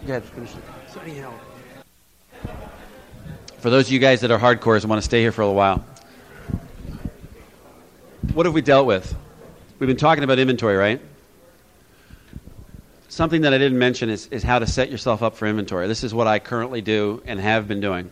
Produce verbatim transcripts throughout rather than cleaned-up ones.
Go ahead, finish it. So anyhow, for those of you guys that are hardcores and want to stay here for a little while, what have we dealt with? We've been talking about inventory, right? Something that I didn't mention is, is how to set yourself up for inventory. This is what I currently do and have been doing.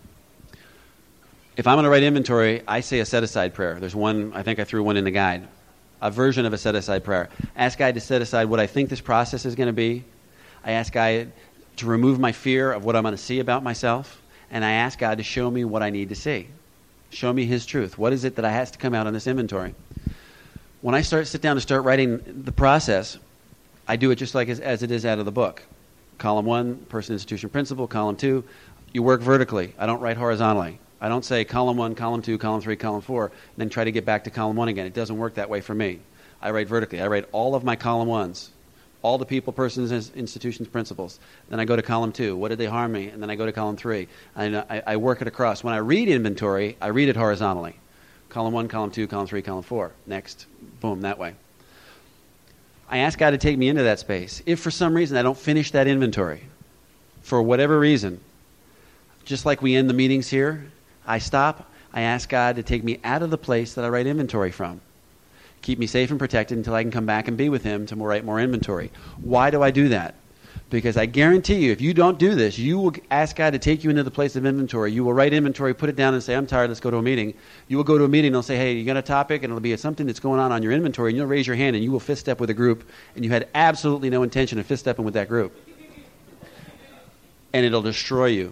If I'm going to write inventory, I say a set-aside prayer. There's one, I think I threw one in the guide, a version of a set-aside prayer. Ask God to set aside what I think this process is going to be. I ask God to remove my fear of what I'm going to see about myself, and I ask God to show me what I need to see. Show me His truth. What is it that I has to come out on this inventory? When I start sit down to start writing the process, I do it just like as, as it is out of the book. Column one, person, institution, principle. Column two, you work vertically. I don't write horizontally. I don't say column one, column two, column three, column four, and then try to get back to column one again. It doesn't work that way for me. I write vertically. I write all of my column ones, all the people, persons, institutions, principles. Then I go to column two. What did they harm me? And then I go to column three. And I, I work it across. When I read inventory, I read it horizontally. Column one, column two, column three, column four. Next. Boom, that way. I ask God to take me into that space. If for some reason I don't finish that inventory, for whatever reason, just like we end the meetings here, I stop. I ask God to take me out of the place that I write inventory from. Keep me safe and protected until I can come back and be with Him to write more inventory. Why do I do that? Because I guarantee you, if you don't do this, you will ask God to take you into the place of inventory. You will write inventory, put it down, and say, I'm tired, let's go to a meeting. You will go to a meeting, and they'll say, hey, you got a topic? And it'll be something that's going on on your inventory, and you'll raise your hand, and you will fist step with a group, and you had absolutely no intention of fist stepping with that group. And it'll destroy you.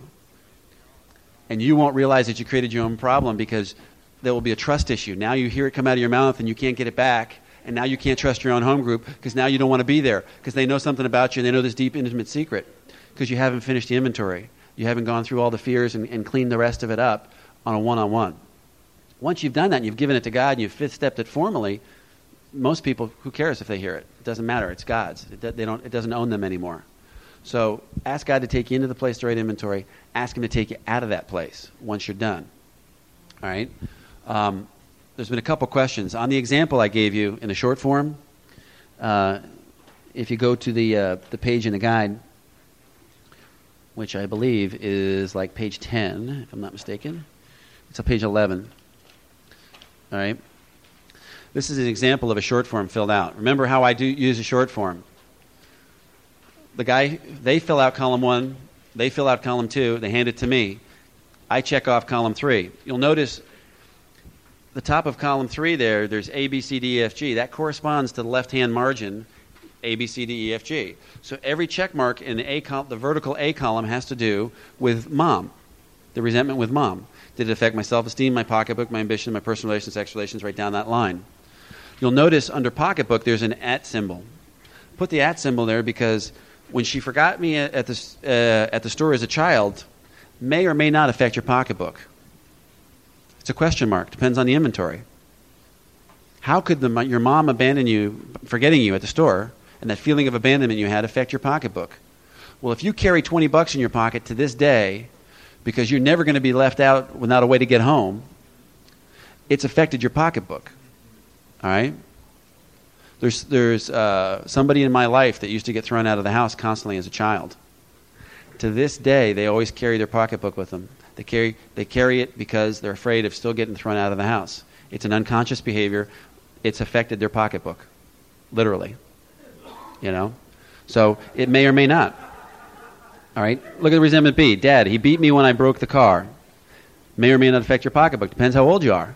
And you won't realize that you created your own problem because there will be a trust issue. Now you hear it come out of your mouth, and you can't get it back. And now you can't trust your own home group because now you don't want to be there because they know something about you and they know this deep, intimate secret because you haven't finished the inventory. You haven't gone through all the fears and, and cleaned the rest of it up on a one-on-one. Once you've done that and you've given it to God and you've fifth-stepped it formally, most people, who cares if they hear it? It doesn't matter. It's God's. It, they don't, it doesn't own them anymore. So ask God to take you into the place to write inventory. Ask Him to take you out of that place once you're done. All right? Um, There's been a couple questions. On the example I gave you in the short form, uh, if you go to the uh, the page in the guide, which I believe is like page ten, if I'm not mistaken. It's on page eleven. All right. This is an example of a short form filled out. Remember how I do use a short form. The guy, they fill out column one, they fill out column two, they hand it to me. I check off column three. You'll notice the top of column three there, there's A, B, C, D, E, F, G. That corresponds to the left-hand margin, A, B, C, D, E, F, G. So every check mark in the, A col- the vertical A column has to do with mom, the resentment with mom. Did it affect my self-esteem, my pocketbook, my ambition, my personal relations, sex relations, right down that line? You'll notice under pocketbook there's an at symbol. Put the at symbol there because when she forgot me at the, uh, at the store as a child, may or may not affect your pocketbook. It's a question mark. Depends on the inventory. How could the, your mom abandon you, forgetting you at the store, and that feeling of abandonment you had affect your pocketbook? Well, if you carry twenty bucks in your pocket to this day because you're never going to be left out without a way to get home, it's affected your pocketbook. All right? There's, there's uh, somebody in my life that used to get thrown out of the house constantly as a child. To this day, they always carry their pocketbook with them. They carry they carry it because they're afraid of still getting thrown out of the house. It's an unconscious behavior. It's affected their pocketbook, literally. You know? So it may or may not. All right? Look at the resentment B. Dad, he beat me when I broke the car. May or may not affect your pocketbook. Depends how old you are.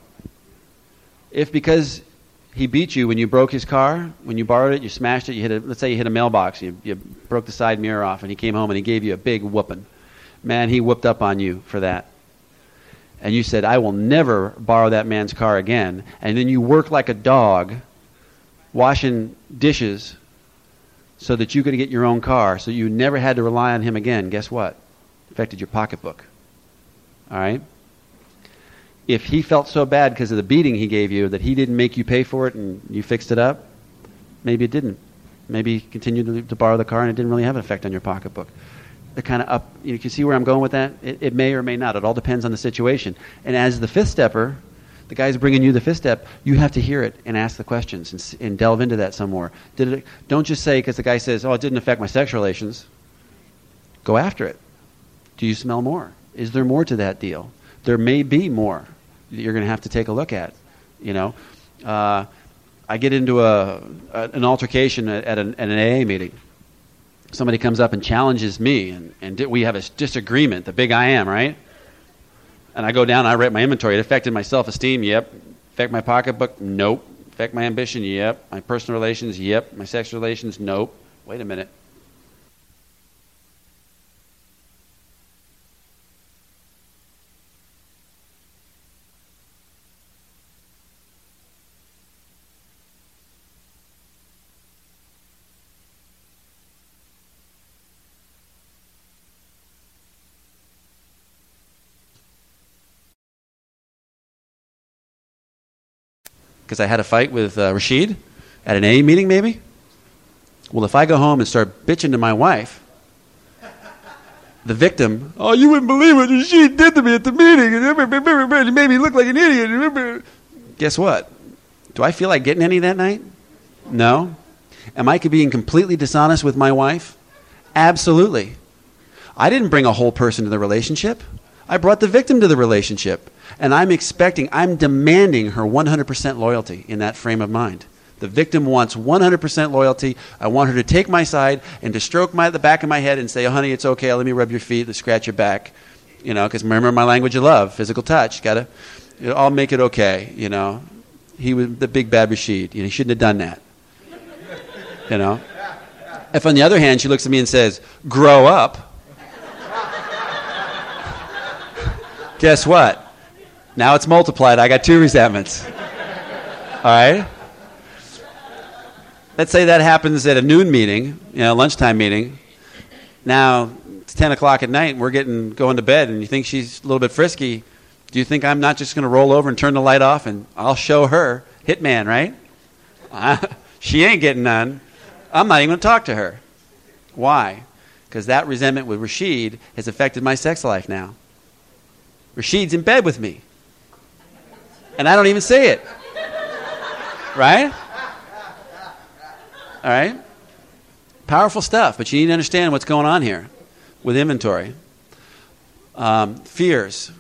If because he beat you when you broke his car, when you borrowed it, you smashed it, you hit a, let's say you hit a mailbox, you, you broke the side mirror off, and he came home and he gave you a big whooping. Man, he whooped up on you for that. And you said, I will never borrow that man's car again. And then you work like a dog washing dishes so that you could get your own car, so you never had to rely on him again. Guess what? Affected your pocketbook. All right? If he felt so bad because of the beating he gave you that he didn't make you pay for it and you fixed it up, maybe it didn't. Maybe he continued to, to borrow the car and it didn't really have an effect on your pocketbook. They're kind of up. You can see where I'm going with that? It, it may or may not. It all depends on the situation. And as the fifth stepper, the guy's bringing you the fifth step, you have to hear it and ask the questions and, and delve into that some more. Did it, don't just say, because the guy says, oh, it didn't affect my sex relations. Go after it. Do you smell more? Is there more to that deal? There may be more that you're going to have to take a look at. You know, uh, I get into a, a an altercation at, at, an, at an A A meeting. Somebody comes up and challenges me, and, and di- we have a disagreement, the big I am, right? And I go down, I write my inventory. It affected my self-esteem, yep. Affect my pocketbook, nope. Affect my ambition, yep. My personal relations, yep. My sex relations, nope. Wait a minute. Because I had a fight with uh, Rashid at an A A meeting, maybe? Well, if I go home and start bitching to my wife, the victim, oh, you wouldn't believe what Rashid did to me at the meeting. He made me look like an idiot. Guess what? Do I feel like getting any that night? No. Am I being completely dishonest with my wife? Absolutely. I didn't bring a whole person to the relationship. I brought the victim to the relationship. And I'm expecting, I'm demanding her one hundred percent loyalty in that frame of mind. The victim wants one hundred percent loyalty. I want her to take my side and to stroke my, the back of my head and say, oh, honey, it's okay. Let me rub your feet. Let's scratch your back. You know, because remember my language of love, physical touch. Got to, you know, I'll make it okay. You know, he was the big bad Rashid. You know, he shouldn't have done that. You know. If on the other hand, she looks at me and says, grow up. Guess what? Now it's multiplied. I got two resentments. All right? Let's say that happens at a noon meeting, you know, lunchtime meeting. Now it's ten o'clock at night and we're getting going to bed and you think she's a little bit frisky. Do you think I'm not just going to roll over and turn the light off and I'll show her? Hitman, right? Uh, she ain't getting none. I'm not even going to talk to her. Why? Because that resentment with Rashid has affected my sex life now. Rashid's in bed with me. And I don't even say it. Right? All right? Powerful stuff, but you need to understand what's going on here with inventory. Um, fears.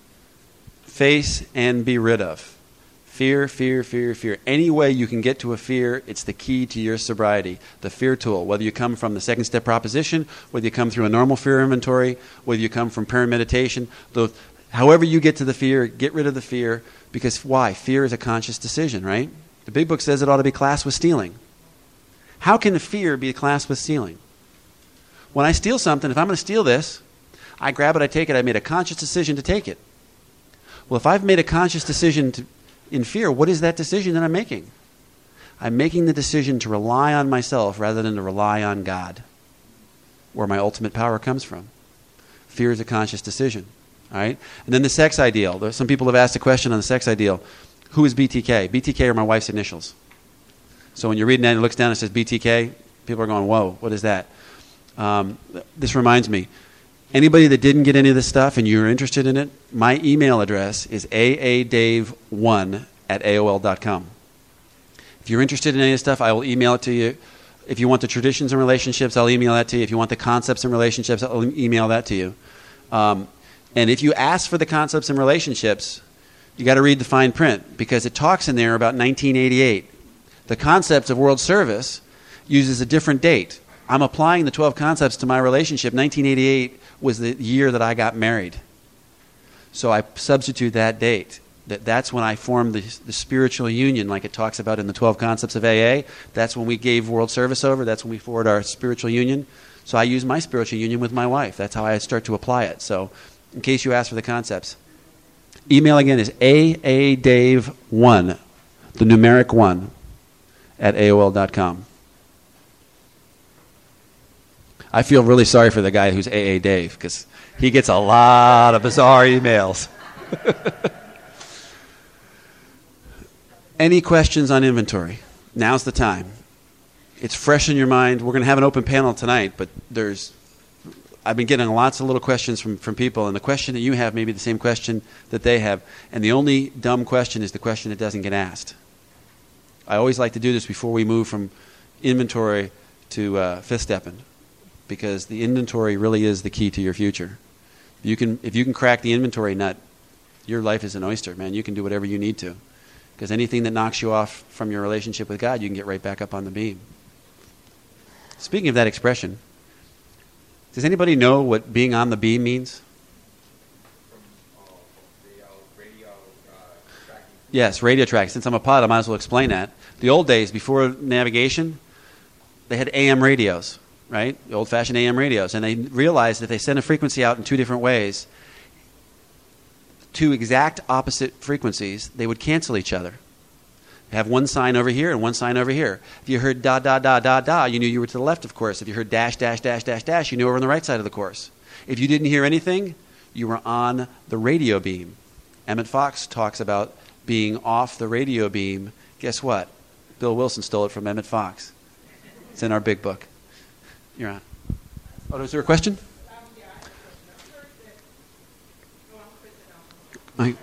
Face and be rid of. Fear, fear, fear, fear. Any way you can get to a fear, it's the key to your sobriety. The fear tool, whether you come from the second step proposition, whether you come through a normal fear inventory, whether you come from prayer and meditation, those, however you get to the fear, get rid of the fear. Because why? Fear is a conscious decision, right? The big book says it ought to be classed with stealing. How can fear be classed with stealing? When I steal something, if I'm going to steal this, I grab it, I take it, I made a conscious decision to take it. Well, if I've made a conscious decision to, in fear, what is that decision that I'm making? I'm making the decision to rely on myself rather than to rely on God, where my ultimate power comes from. Fear is a conscious decision. All right? And then the sex ideal. There's some people have asked a question on the sex ideal. Who is B T K? B T K are my wife's initials. So when you're reading that and it looks down and it says B T K, people are going, whoa, what is that? Um, this reminds me, anybody that didn't get any of this stuff and you're interested in it, my email address is a a dave one at A O L dot com. If you're interested in any of this stuff, I will email it to you. If you want the traditions and relationships, I'll email that to you. If you want the concepts and relationships, I'll email that to you. Um, And if you ask for the concepts and relationships, you got to read the fine print because it talks in there about nineteen eighty-eight. The concepts of world service uses a different date. I'm applying the twelve concepts to my relationship. nineteen eighty-eight was the year that I got married. So I substitute that date. That that's when I formed the, the spiritual union like it talks about in the twelve concepts of A A. That's when we gave world service over. That's when we formed our spiritual union. So I use my spiritual union with my wife. That's how I start to apply it. So in case you ask for the concepts. Email again is a a dave one, the numeric one, at A O L dot com. I feel really sorry for the guy who's A A Dave because he gets a lot of bizarre emails. Any questions on inventory? Now's the time. It's fresh in your mind. We're going to have an open panel tonight, but there's I've been getting lots of little questions from, from people, and the question that you have may be the same question that they have. And the only dumb question is the question that doesn't get asked. I always like to do this before we move from inventory to uh, fifth stepping, because the inventory really is the key to your future. You can, if you can crack the inventory nut, your life is an oyster, man. You can do whatever you need to. Because anything that knocks you off from your relationship with God, you can get right back up on the beam. Speaking of that expression, does anybody know what being on the beam means? Yes, radio tracking. Since I'm a pod, I might as well explain that. The old days, before navigation, they had A M radios, right? The old-fashioned A M radios. And they realized that if they send a frequency out in two different ways, two exact opposite frequencies, they would cancel each other. You have one sign over here and one sign over here. If you heard da, da, da, da, da, you knew you were to the left of course. If you heard dash, dash, dash, dash, dash, you knew you were on the right side of the course. If you didn't hear anything, you were on the radio beam. Emmett Fox talks about being off the radio beam. Guess what? Bill Wilson stole it from Emmett Fox. It's in our big book. You're on. Oh, was there a question? I,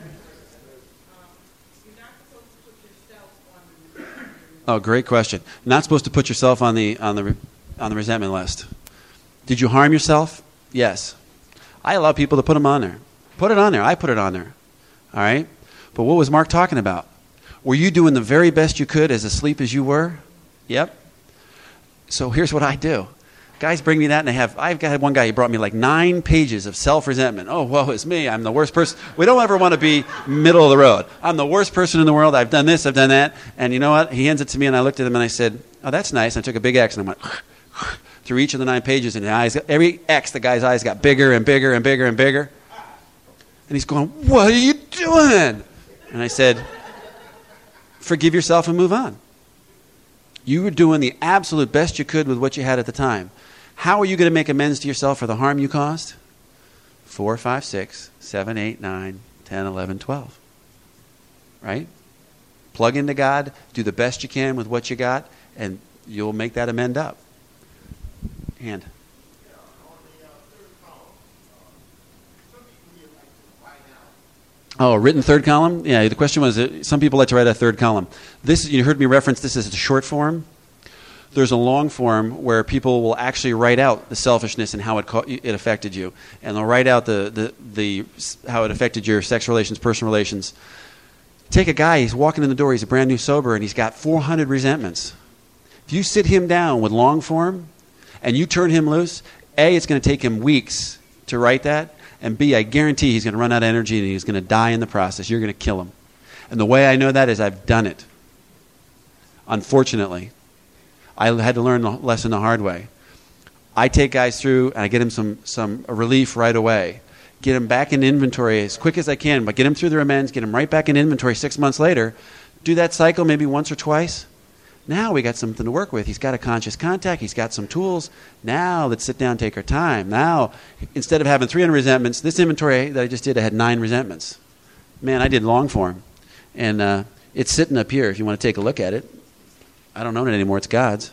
oh, great question. You're not supposed to put yourself on the on the on the resentment list. Did you harm yourself? Yes. I allow people to put them on there. Put it on there. I put it on there. All right? But what was Mark talking about? Were you doing the very best you could as asleep as you were? Yep. So here's what I do. Guys bring me that, and they have, I've got one guy, he brought me like nine pages of self-resentment. Oh, woe is me. I'm the worst person. We don't ever want to be middle of the road. I'm the worst person in the world. I've done this, I've done that. And you know what? He hands it to me, and I looked at him, and I said, oh, that's nice. And I took a big X, and I went through each of the nine pages, and the eyes, every X, the guy's eyes got bigger and bigger and bigger and bigger. And he's going, what are you doing? And I said, forgive yourself and move on. You were doing the absolute best you could with what you had at the time. How are you going to make amends to yourself for the harm you caused? Four, five, six, seven, eight, nine, ten, eleven, twelve. Right? Plug into God, do the best you can with what you got, and you'll make that amend up. And oh, written third column? Yeah, the question was, uh, some people like to write a third column. This, you heard me reference this as a short form. There's a long form where people will actually write out the selfishness and how it co- it affected you. And they'll write out the, the, the how it affected your sex relations, personal relations. Take a guy, he's walking in the door, he's a brand new sober, and he's got four hundred resentments. If you sit him down with long form and you turn him loose, A, it's going to take him weeks to write that. And B, I guarantee he's going to run out of energy and he's going to die in the process. You're going to kill him. And the way I know that is I've done it. Unfortunately. I had to learn the lesson the hard way. I take guys through and I get them some, some relief right away. Get them back in inventory as quick as I can, but get them through their amends, get them right back in inventory six months later. Do that cycle maybe once or twice. Now we got something to work with. He's got a conscious contact. He's got some tools. Now let's sit down and take our time. Now, instead of having three hundred resentments, this inventory that I just did, I had nine resentments. Man, I did long form. And uh, it's sitting up here if you want to take a look at it. I don't own it anymore. It's God's.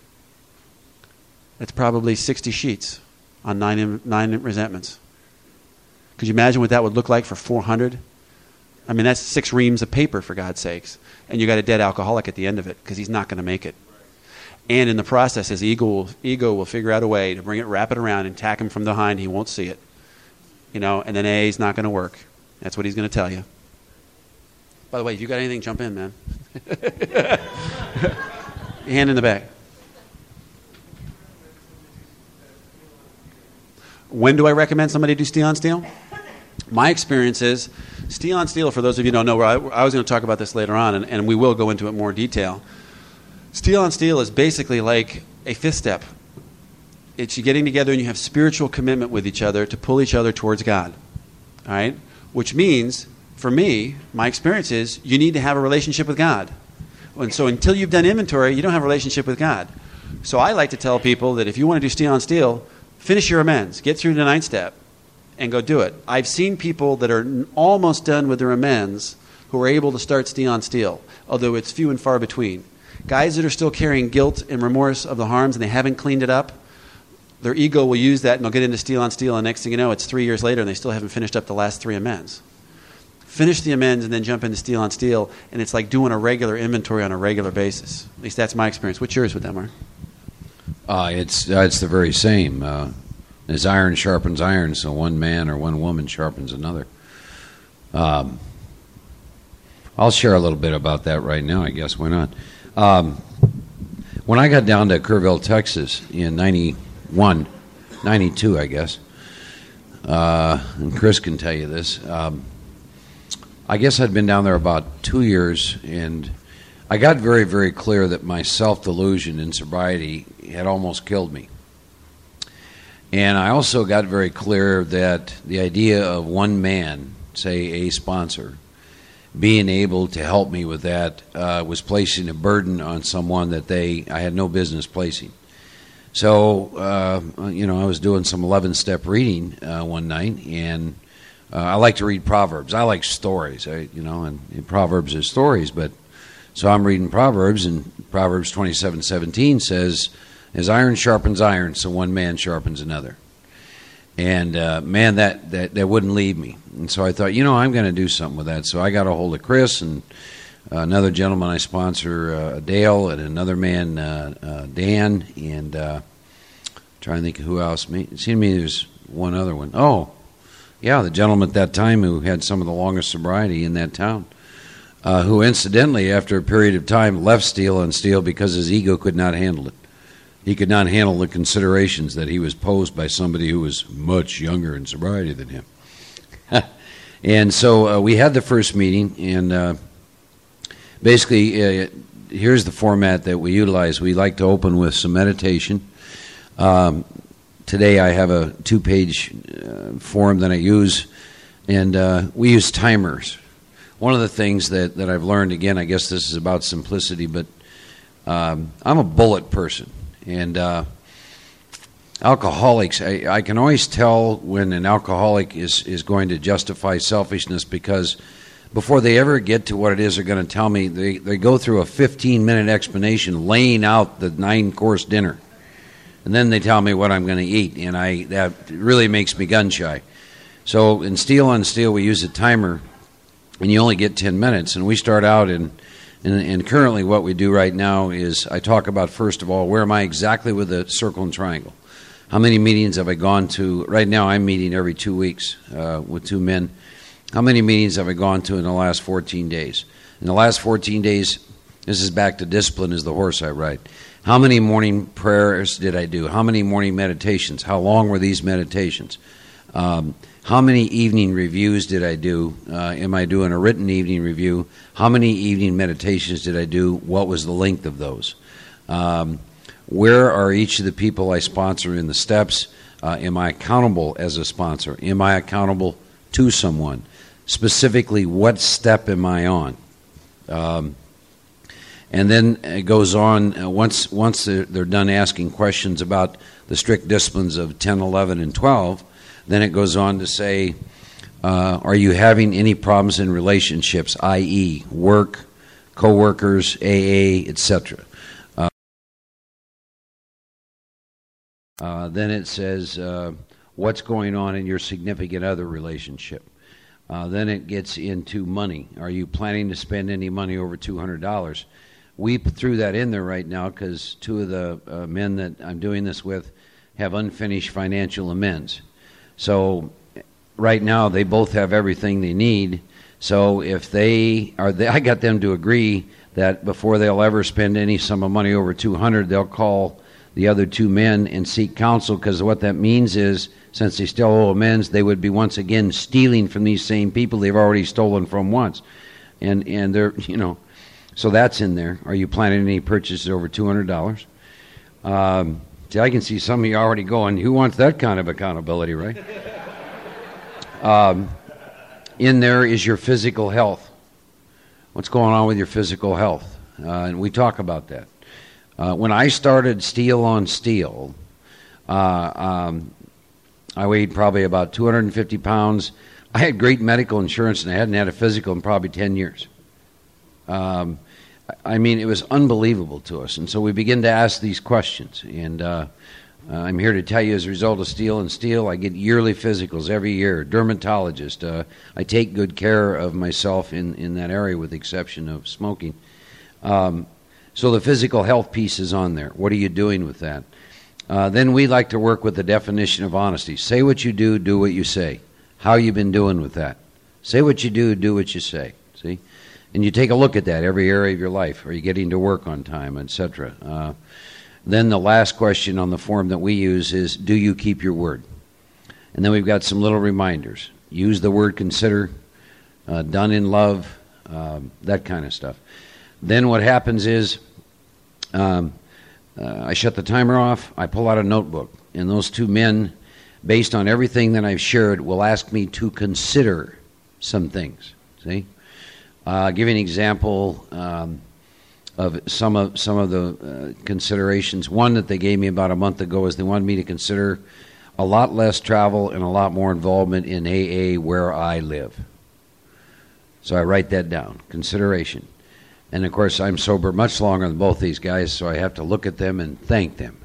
It's probably sixty sheets on nine, nine resentments. Could you imagine what that would look like for four hundred? I mean, that's six reams of paper, for God's sakes. And you got a dead alcoholic at the end of it because he's not going to make it. And in the process, his ego will, ego will figure out a way to bring it, wrap it around, and tack him from behind. He won't see it. You know, and then A is not going to work. That's what he's going to tell you. By the way, if you got anything, jump in, man. Hand in the back. When do I recommend somebody do steel on steel? My experience is steel on steel, for those of you who don't know, I, I was going to talk about this later on, and, and we will go into it in more detail. Steel on steel is basically like a fifth step. It's you getting together and you have spiritual commitment with each other to pull each other towards God. All right? Which means, for me, my experience is you need to have a relationship with God. And so until you've done inventory, you don't have a relationship with God. So I like to tell people that if you want to do steel on steel, finish your amends. Get through the ninth step and go do it. I've seen people that are almost done with their amends who are able to start steel on steel, although it's few and far between. Guys that are still carrying guilt and remorse of the harms and they haven't cleaned it up, their ego will use that and they'll get into steel on steel, and next thing you know, it's three years later and they still haven't finished up the last three amends. Finish the amends and then jump into steel on steel, and it's like doing a regular inventory on a regular basis. At least that's my experience. What's yours with that, Mark? Uh, it's uh, it's the very same. Uh, as iron sharpens iron, so one man or one woman sharpens another. Um, I'll share a little bit about that right now, I guess. Why not? Um, when I got down to Kerrville, Texas in ninety-one, ninety-two, I guess, uh, and Chris can tell you this, um, I guess I'd been down there about two years, and I got very, very clear that my self-delusion in sobriety had almost killed me. And I also got very clear that the idea of one man, say a sponsor, being able to help me with that uh, was placing a burden on someone that they I had no business placing. So, uh, you know, I was doing some eleven-step reading uh, one night, and uh, I like to read Proverbs. I like stories, I, you know, and, and Proverbs is stories. But so I'm reading Proverbs, and Proverbs twenty-seven seventeen says, "As iron sharpens iron, so one man sharpens another." And, uh, man, that, that, that wouldn't leave me. And so I thought, you know, I'm going to do something with that. So I got a hold of Chris and uh, another gentleman I sponsor, uh, Dale, and another man, uh, uh, Dan, and uh, trying to think of who else. It seemed to me there's one other one. Oh, yeah, the gentleman at that time who had some of the longest sobriety in that town, uh, who incidentally, after a period of time, left Steel on Steel because his ego could not handle it. He could not handle the considerations that he was posed by somebody who was much younger in sobriety than him. And so uh, we had the first meeting, and uh, basically, uh, here's the format that we utilize. We like to open with some meditation. Um, today I have a two-page uh, form that I use, and uh, we use timers. One of the things that, that I've learned, again, I guess this is about simplicity, but um, I'm a bullet person. And uh, alcoholics, I, I can always tell when an alcoholic is, is going to justify selfishness, because before they ever get to what it is they're going to tell me, they, they go through a fifteen-minute explanation laying out the nine-course dinner. And then they tell me what I'm going to eat, and I that really makes me gun-shy. So in Steel on Steel, we use a timer, and you only get ten minutes. And we start out in... And, and currently what we do right now is I talk about, first of all, where am I exactly with the circle and triangle? How many meetings have I gone to? Right now I'm meeting every two weeks uh, with two men. How many meetings have I gone to in the last fourteen days? In the last fourteen days, this is back to discipline is the horse I ride. How many morning prayers did I do? How many morning meditations? How long were these meditations? Um, How many evening reviews did I do? Uh, am I doing a written evening review? How many evening meditations did I do? What was the length of those? Um, where are each of the people I sponsor in the steps? Uh, am I accountable as a sponsor? Am I accountable to someone? Specifically, what step am I on? Um, and then it goes on, uh, once, once they're, they're done asking questions about the strict disciplines of ten, eleven, and twelve, then it goes on to say, uh, are you having any problems in relationships, that is work, co-workers, A A, et cetera? Uh, uh, then it says, uh, what's going on in your significant other relationship? Uh, then it gets into money. Are you planning to spend any money over two hundred dollars? We threw that in there right now because two of the uh, men that I'm doing this with have unfinished financial amends. So right now they both have everything they need. So if they are, they, I got them to agree that before they'll ever spend any sum of money over two hundred, they'll call the other two men and seek counsel, because what that means is, since they still owe amends, they would be once again stealing from these same people they've already stolen from once, and and they're you know, so that's in there. Are you planning any purchases over two hundred dollars? Um, See, I can see some of you already going, who wants that kind of accountability, right? um, in there is your physical health. What's going on with your physical health? Uh, and we talk about that. Uh, when I started Steel on Steel, uh, um, I weighed probably about two hundred fifty pounds. I had great medical insurance, and I hadn't had a physical in probably ten years. Um, I mean, it was unbelievable to us. And so we begin to ask these questions. And uh, uh, I'm here to tell you, as a result of Steel and Steel, I get yearly physicals every year, dermatologist. Uh, I take good care of myself in, in that area, with the exception of smoking. Um, so the physical health piece is on there. What are you doing with that? Uh, then we like to work with the definition of honesty. Say what you do, do what you say. How you been doing with that? Say what you do, do what you say. See? And you take a look at that, every area of your life. Are you getting to work on time, et cetera? Uh, then the last question on the form that we use is, do you keep your word? And then we've got some little reminders. Use the word consider, uh, done in love, um, that kind of stuff. Then what happens is um, uh, I shut the timer off, I pull out a notebook, and those two men, based on everything that I've shared, will ask me to consider some things. See? Uh, I'll give you an example um, of some of some of the uh, considerations. One that they gave me about a month ago is they wanted me to consider a lot less travel and a lot more involvement in A A where I live. So I write that down, consideration. And of course, I'm sober much longer than both these guys, so I have to look at them and thank them.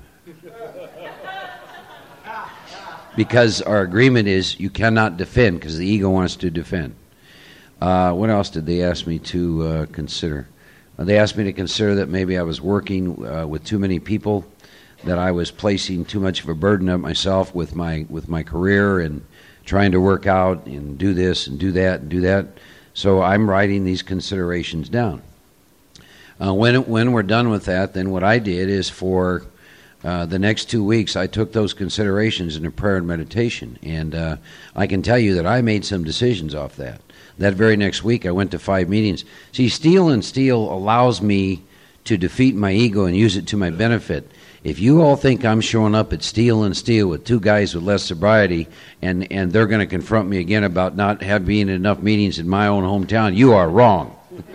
Because our agreement is you cannot defend, because the ego wants to defend. Uh, what else did they ask me to uh, consider? Uh, they asked me to consider that maybe I was working uh, with too many people, that I was placing too much of a burden on myself with my with my career and trying to work out and do this and do that and do that. So I'm writing these considerations down. Uh, when when we're done with that, then what I did is for uh, the next two weeks, I took those considerations into prayer and meditation, and uh, I can tell you that I made some decisions off that. That very next week, I went to five meetings. See, Steal and Steal allows me to defeat my ego and use it to my benefit. If you all think I'm showing up at Steal and Steal with two guys with less sobriety, and, and they're going to confront me again about not have being in enough meetings in my own hometown, you are wrong.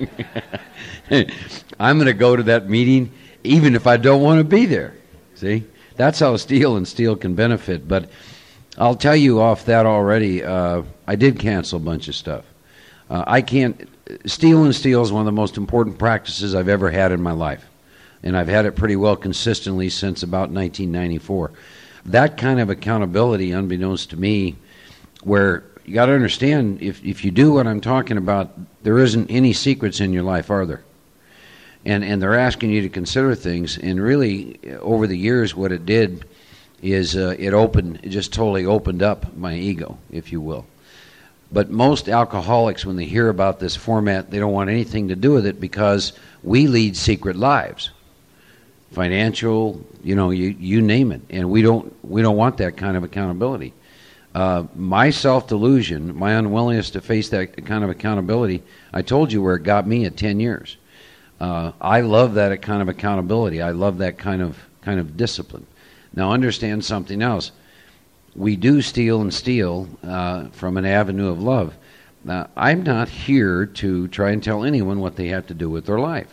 I'm going to go to that meeting even if I don't want to be there. See? That's how Steal and Steal can benefit. But I'll tell you off that already, uh, I did cancel a bunch of stuff. Uh, I can't... Steal and Steal is one of the most important practices I've ever had in my life. And I've had it pretty well consistently since about nineteen ninety-four. That kind of accountability, unbeknownst to me, where you got to understand, if, if you do what I'm talking about, there isn't any secrets in your life, are there? And and they're asking you to consider things, and really, over the years, what it did is uh, it opened, it just totally opened up my ego, if you will. But most alcoholics, when they hear about this format, they don't want anything to do with it because we lead secret lives. Financial, you know, you, you name it. And we don't we don't want that kind of accountability. Uh, my self-delusion, my unwillingness to face that kind of accountability, I told you where it got me at ten years. Uh, I love that kind of accountability. I love that kind of kind of discipline. Now understand something else. We do steal and steal uh, from an avenue of love. Now, I'm not here to try and tell anyone what they have to do with their life.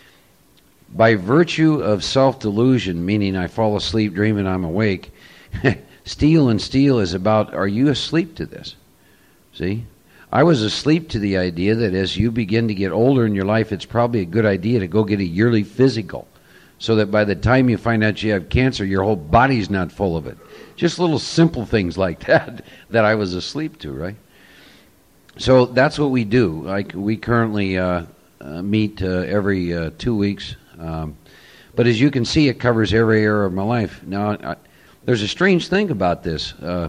By virtue of self-delusion, meaning I fall asleep dreaming I'm awake, Steal and Steal is about, are you asleep to this? See? I was asleep to the idea that as you begin to get older in your life, it's probably a good idea to go get a yearly physical, so that by the time you find out you have cancer, your whole body's not full of it. Just little simple things like that that I was asleep to, right? So that's what we do. Like we currently uh, uh, meet uh, every uh, two weeks. Um, but as you can see, it covers every area of my life. Now, I, there's a strange thing about this. Uh,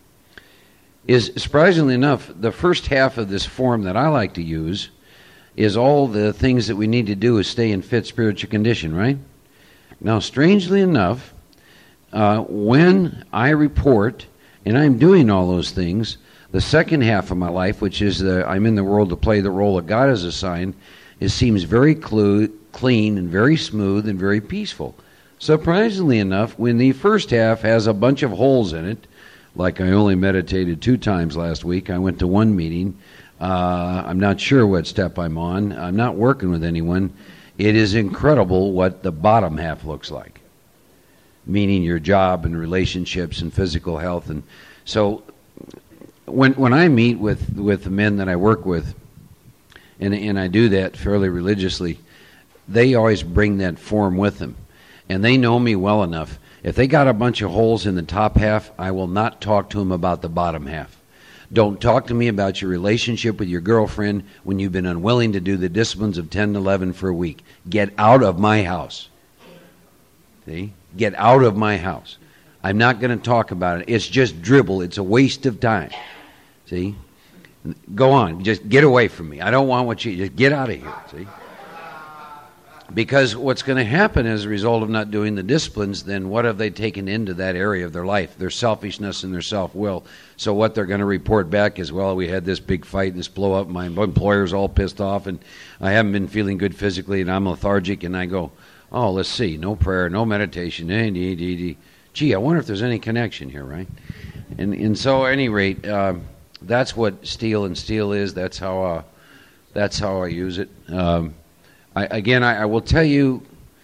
is surprisingly enough, the first half of this form that I like to use is all the things that we need to do is stay in fit spiritual condition, right? Now, strangely enough, uh, when I report, and I'm doing all those things, the second half of my life, which is the, I'm in the world to play the role that God has assigned, it seems very clu- clean and very smooth and very peaceful. Surprisingly enough, when the first half has a bunch of holes in it, like I only meditated two times last week, I went to one meeting, uh, I'm not sure what step I'm on, I'm not working with anyone. It is incredible what the bottom half looks like, meaning your job and relationships and physical health. And so when when I meet with, with the men that I work with, and, and I do that fairly religiously, they always bring that form with them. And they know me well enough. If they got a bunch of holes in the top half, I will not talk to them about the bottom half. Don't talk to me about your relationship with your girlfriend when you've been unwilling to do the disciplines of ten to eleven for a week. Get out of my house. See? Get out of my house. I'm not going to talk about it. It's just dribble. It's a waste of time. See? Go on. Just get away from me. I don't want what you... Just get out of here. See? Because what's going to happen as a result of not doing the disciplines, then what have they taken into that area of their life? Their selfishness and their self-will. So what they're going to report back is, well, we had this big fight and this blow up. My employer's all pissed off, and I haven't been feeling good physically, and I'm lethargic. And I go, oh, let's see. No prayer, no meditation. Eh, dee, dee, dee. Gee, I wonder if there's any connection here, right? And and so, at any rate, uh, that's what Steel and Steel is. That's how uh, that's how I use it. Um, I, again, I, I will tell you,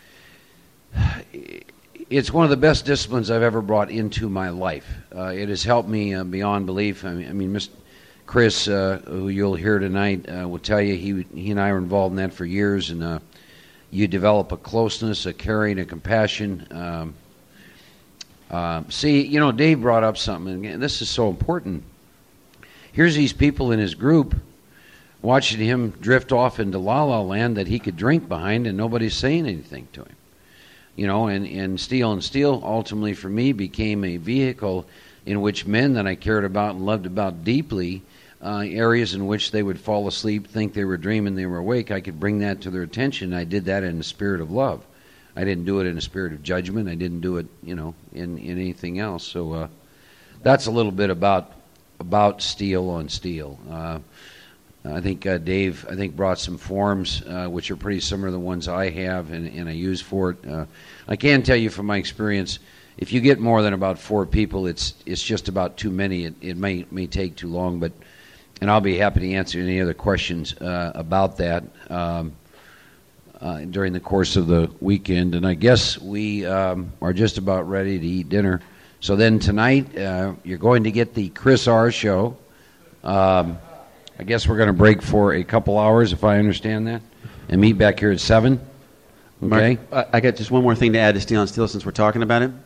it's one of the best disciplines I've ever brought into my life. Uh, it has helped me uh, beyond belief. I mean, I mean Mister Chris, uh, who you'll hear tonight, uh, will tell you he he and I were involved in that for years, and uh, you develop a closeness, a caring, a compassion. Um, uh, see, you know, Dave brought up something, and this is so important. Here's these people in his group watching him drift off into la-la land that he could drink behind, and nobody's saying anything to him. You know, and, and Steel and Steel ultimately for me became a vehicle in which men that I cared about and loved about deeply, uh, areas in which they would fall asleep, think they were dreaming, they were awake, I could bring that to their attention. I did that in a spirit of love. I didn't do it in a spirit of judgment. I didn't do it, you know, in, in anything else. So uh, that's a little bit about about Steel on Steel. Uh, I think uh, Dave, I think, brought some forms uh, which are pretty similar to the ones I have, and, and I use for it. Uh, I can tell you from my experience, if you get more than about four people, it's it's just about too many. It, it may may take too long, but and I'll be happy to answer any other questions uh, about that um, uh, during the course of the weekend. And I guess we um, are just about ready to eat dinner. So then tonight, uh, you're going to get the Chris R. show. Um, I guess we're going to break for a couple hours, if I understand that, and meet back here at seven. Okay. Mark, I got just one more thing to add to Steel on Steel since we're talking about it.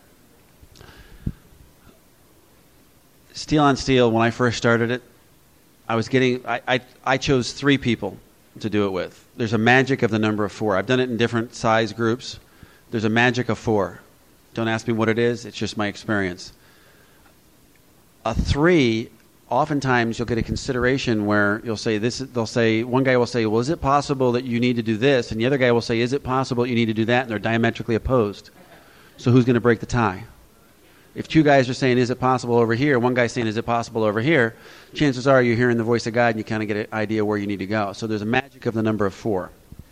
Steel on Steel, when I first started it, I was getting, I, I, I chose three people to do it with. There's a magic of the number of four. I've done it in different size groups. There's a magic of four. Don't ask me what it is. It's just my experience. A three, oftentimes you'll get a consideration where you'll say this. They'll say one guy will say, "Well, is it possible that you need to do this?" And the other guy will say, "Is it possible you need to do that?" And they're diametrically opposed. So who's going to break the tie? If two guys are saying, "Is it possible over here?" One guy's saying, "Is it possible over here?" Chances are you're hearing the voice of God, and you kind of get an idea where you need to go. So there's a magic of the number of four.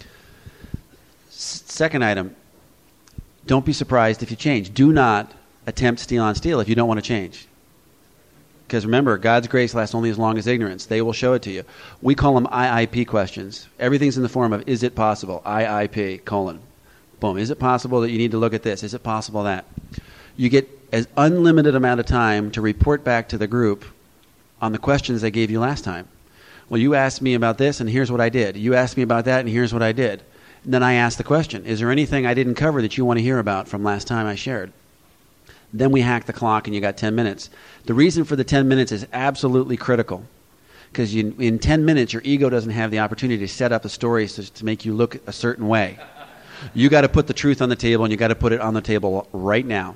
S- second item. Don't be surprised if you change. Do not attempt Steel on Steel if you don't want to change. Because remember, God's grace lasts only as long as ignorance. They will show it to you. We call them I I P questions. Everything's in the form of, is it possible? I I P, colon. Boom. Is it possible that you need to look at this? Is it possible that? You get an unlimited amount of time to report back to the group on the questions they gave you last time. Well, you asked me about this, and here's what I did. You asked me about that, and here's what I did. And then I asked the question, is there anything I didn't cover that you want to hear about from last time I shared? Then we hack the clock, and you got ten minutes. The reason for the ten minutes is absolutely critical, because in ten minutes, your ego doesn't have the opportunity to set up the stories to, to make you look a certain way. You got to put the truth on the table, and you got to put it on the table right now.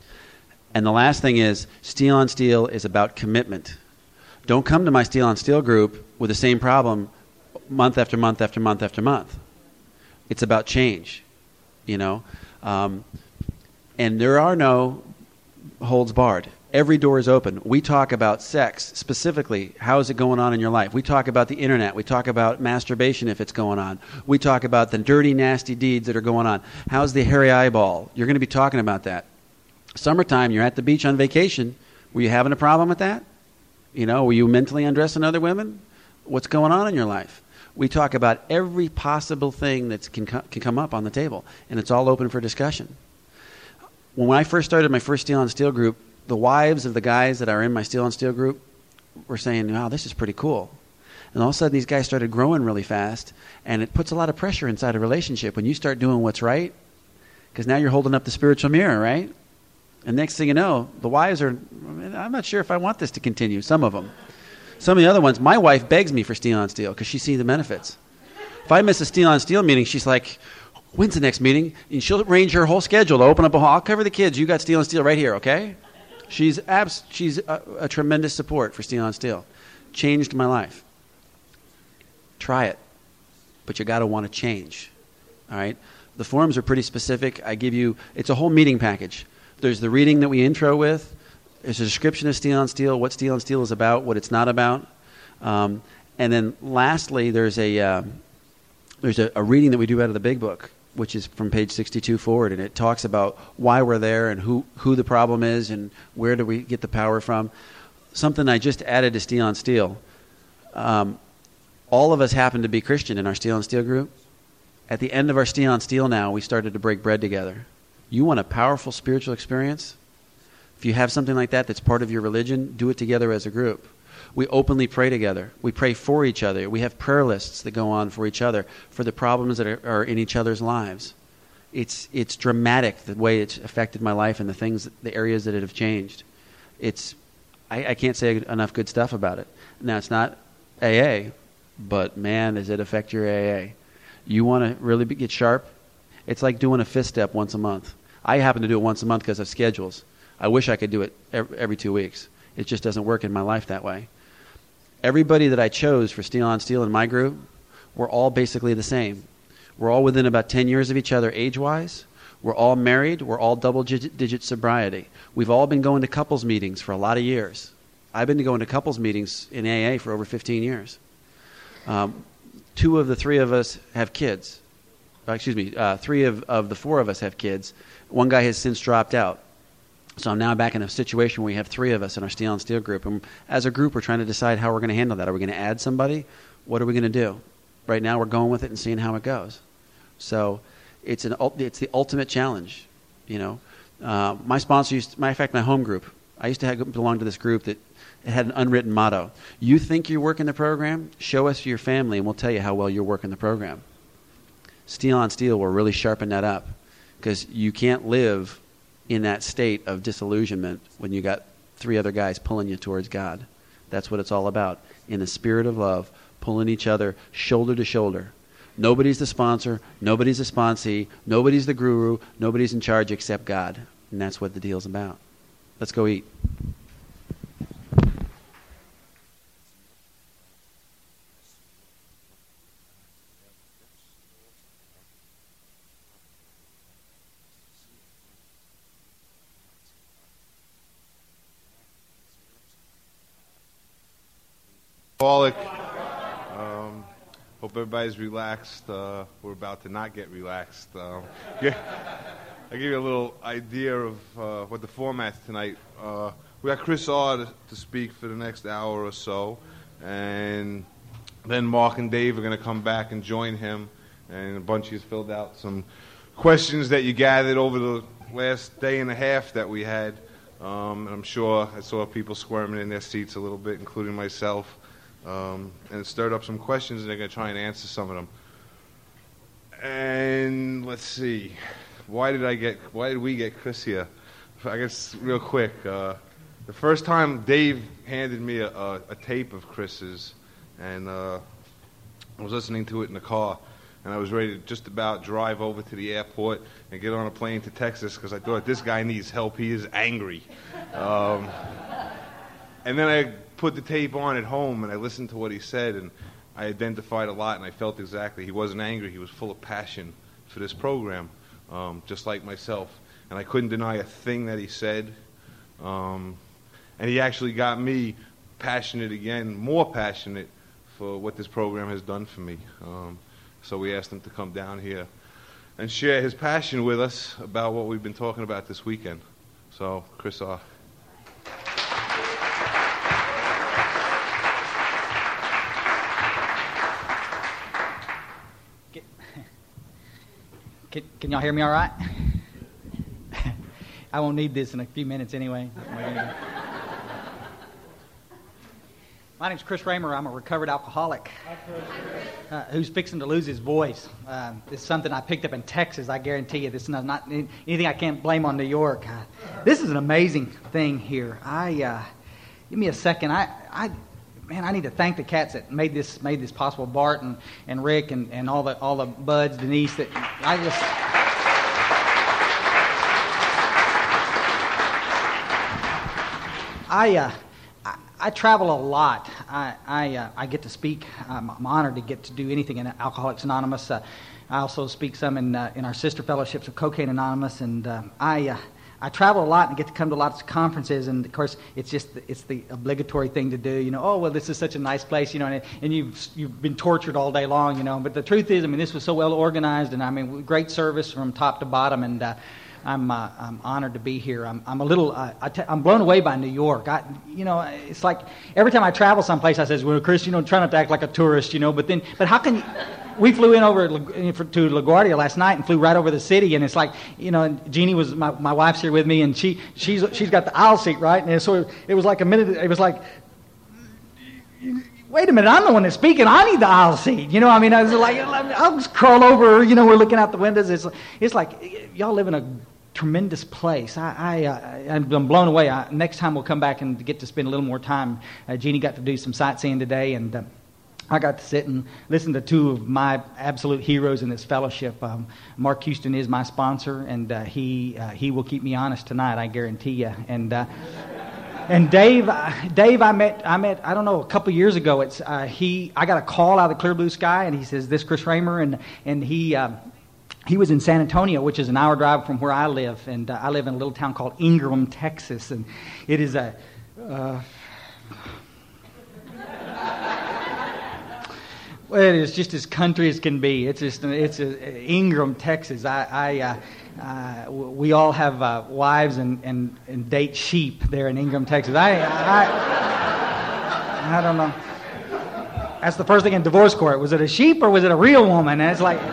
And the last thing is, Steel on Steel is about commitment. Don't come to my Steel on Steel group with the same problem month after month after month after month. It's about change, you know. Um, and there are no holds barred. Every door is open. We talk about sex specifically. How is it going on in your life? We talk about the internet. We talk about masturbation if it's going on. We talk about the dirty, nasty deeds that are going on. How's the hairy eyeball? You're going to be talking about that. Summertime, you're at the beach on vacation. Were you having a problem with that? You know, were you mentally undressing other women? What's going on in your life? We talk about every possible thing that can, co- can come up on the table, and it's all open for discussion. When I first started my first Steel on Steel group, the wives of the guys that are in my Steel on Steel group were saying, wow, this is pretty cool. And all of a sudden, these guys started growing really fast, and it puts a lot of pressure inside a relationship when you start doing what's right, because now you're holding up the spiritual mirror, right? And next thing you know, the wives are, I'm not sure if I want this to continue, some of them. Some of the other ones, my wife begs me for Steel on Steel because she sees the benefits. If I miss a Steel on Steel meeting, she's like, When's the next meeting? And she'll arrange her whole schedule to open up a hall. I'll cover the kids. You got Steel on Steel right here, okay? She's abs- she's a, a tremendous support for Steel on Steel. Changed my life. Try it. But you got to want to change, all right? The forms are pretty specific. I give you, it's a whole meeting package. There's the reading that we intro with. There's a description of Steel on Steel, what Steel on Steel is about, what it's not about. Um, and then lastly, there's a uh, there's a, a reading that we do out of the Big Book, which is from page sixty-two forward, and it talks about why we're there and who, who the problem is and where do we get the power from. Something I just added to Steel on Steel. Um, all of us happen to be Christian in our Steel on Steel group. At the end of our Steel on Steel now, we started to break bread together. You want a powerful spiritual experience? If you have something like that that's part of your religion, do it together as a group. We openly pray together. We pray for each other. We have prayer lists that go on for each other, for the problems that are, are in each other's lives. It's it's dramatic the way it's affected my life and the things, the areas that it have changed. It's I, I can't say enough good stuff about it. Now, it's not A A, but man, does it affect your A A. You want to really be, get sharp? It's like doing a fifth step once a month. I happen to do it once a month because of schedules. I wish I could do it every, every two weeks. It just doesn't work in my life that way. Everybody that I chose for Steel on Steel in my group, we're all basically the same. We're all within about ten years of each other age-wise. We're all married. We're all double-digit sobriety. We've all been going to couples meetings for a lot of years. I've been going to couples meetings in A A for over fifteen years. Um, two of the three of us have kids. Uh, excuse me, uh, three of, of the four of us have kids. One guy has since dropped out. So I'm now back in a situation where we have three of us in our Steel on Steel group. And as a group, we're trying to decide how we're going to handle that. Are we going to add somebody? What are we going to do? Right now, we're going with it and seeing how it goes. So it's an it's the ultimate challenge. You know, uh, my sponsor used, to, matter of fact, my home group. I used to have, belong to this group that it had an unwritten motto. You think you're working the program? Show us your family, and we'll tell you how well you're working the program. Steel on Steel will really sharpen that up, because you can't live in that state of disillusionment when you got three other guys pulling you towards God. That's what it's all about. In a spirit of love, pulling each other shoulder to shoulder. Nobody's the sponsor, nobody's the sponsee, nobody's the guru, nobody's in charge except God. And that's what the deal's about. Let's go eat. Um, hope everybody's relaxed. Uh, we're about to not get relaxed. Um, yeah, I'll give you a little idea of uh, what the format's tonight. Uh, we got Chris R. to, to speak for the next hour or so, and then Mark and Dave are going to come back and join him, and a bunch of you filled out some questions that you gathered over the last day and a half that we had. Um, and I'm sure I saw people squirming in their seats a little bit, including myself. Um, and it stirred up some questions, and they're going to try and answer some of them. And let's see, why did I get? Why did we get Chris here? I guess real quick. Uh, the first time Dave handed me a, a, a tape of Chris's, and uh, I was listening to it in the car, and I was ready to just about drive over to the airport and get on a plane to Texas because I thought this guy needs help. He is angry. Um, and then I put the tape on at home, and I listened to what he said, and I identified a lot, and I felt exactly. He wasn't angry. He was full of passion for this program, um, just like myself. And I couldn't deny a thing that he said. Um, and he actually got me passionate again, more passionate for what this program has done for me. Um, so we asked him to come down here and share his passion with us about what we've been talking about this weekend. So, Chris R. Can, can y'all hear me all right? I won't need this in a few minutes anyway. My name's Chris Raymer. I'm a recovered alcoholic uh, who's fixing to lose his voice. Uh, it's something I picked up in Texas. I guarantee you this is not, not anything I can't blame on New York. Uh, this is an amazing thing here. I uh, Give me a second. I, I, man, I need to thank the cats that made this made this possible. Bart and, and Rick and, and all the all the buds, Denise. That I just. I, uh, I I travel a lot. I I, uh, I get to speak. I'm, I'm honored to get to do anything in Alcoholics Anonymous. Uh, I also speak some in uh, in our sister fellowships of Cocaine Anonymous, and uh, I. Uh, I travel a lot and get to come to lots of conferences, and of course, it's just the, it's the obligatory thing to do. You know, oh well, this is such a nice place, you know, and, and you've you've been tortured all day long, you know. But the truth is, I mean, this was so well organized, and I mean, great service from top to bottom, and uh, I'm uh, I'm honored to be here. I'm I'm a little uh, I t- I'm blown away by New York. I you know, it's like every time I travel someplace, I says, well, Chris, you know, try not to act like a tourist, you know. But then, but how can you? We flew in over to LaGuardia last night and flew right over the city, and it's like, you know, Jeannie was, my, my wife's here with me, and she she's she's got the aisle seat, right? And so it was like a minute, it was like, wait a minute, I'm the one that's speaking, I need the aisle seat, you know, I mean, I was like, I'll just crawl over, you know, we're looking out the windows, it's, it's like, y'all live in a tremendous place. I, I, uh, I'm blown away. I, next time we'll come back and get to spend a little more time. Uh, Jeannie got to do some sightseeing today, and uh, I got to sit and listen to two of my absolute heroes in this fellowship. Um, Mark Houston is my sponsor, and uh, he uh, he will keep me honest tonight, I guarantee you. And uh, and Dave, uh, Dave, I met I met I don't know a couple years ago. It's uh, he I got a call out of the clear blue sky, and he says, "This Chris Raymer," and and he. Uh, He was in San Antonio, which is an hour drive from where I live, and uh, I live in a little town called Ingram, Texas, and it is a. Uh, Well, it is just as country as can be. It's just it's a, Ingram, Texas. I, I uh, uh, we all have uh, wives and, and, and date sheep there in Ingram, Texas. I, I I don't know. That's the first thing in divorce court. Was it a sheep or was it a real woman? And it's like,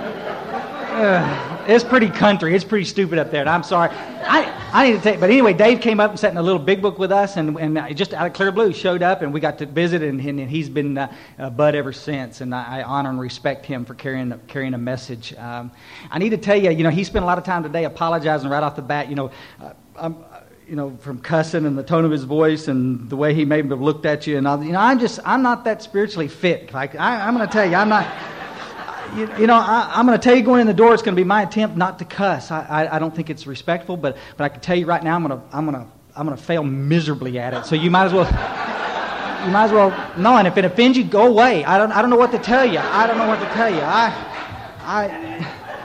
uh, it's pretty country. It's pretty stupid up there. And I'm sorry. I I need to take. But anyway, Dave came up and sat in a little big book with us, and and just out of clear blue showed up, and we got to visit, and, and he's been uh, a bud ever since. And I, I honor and respect him for carrying carrying a message. Um, I need to tell you, you know, he spent a lot of time today apologizing right off the bat. You know, uh, I'm. You know, from cussing and the tone of his voice and the way he maybe looked at you and all. You know, I'm just, I'm not that spiritually fit. Like, I, I'm going to tell you, I'm not. You, you know, I, I'm going to tell you going in the door, it's going to be my attempt not to cuss. I, I, I don't think it's respectful, but, but I can tell you right now, I'm going to, I'm going to, I'm going to fail miserably at it. So you might as well, you might as well no. And if it offends you, go away. I don't, I don't know what to tell you. I don't know what to tell you. I, I.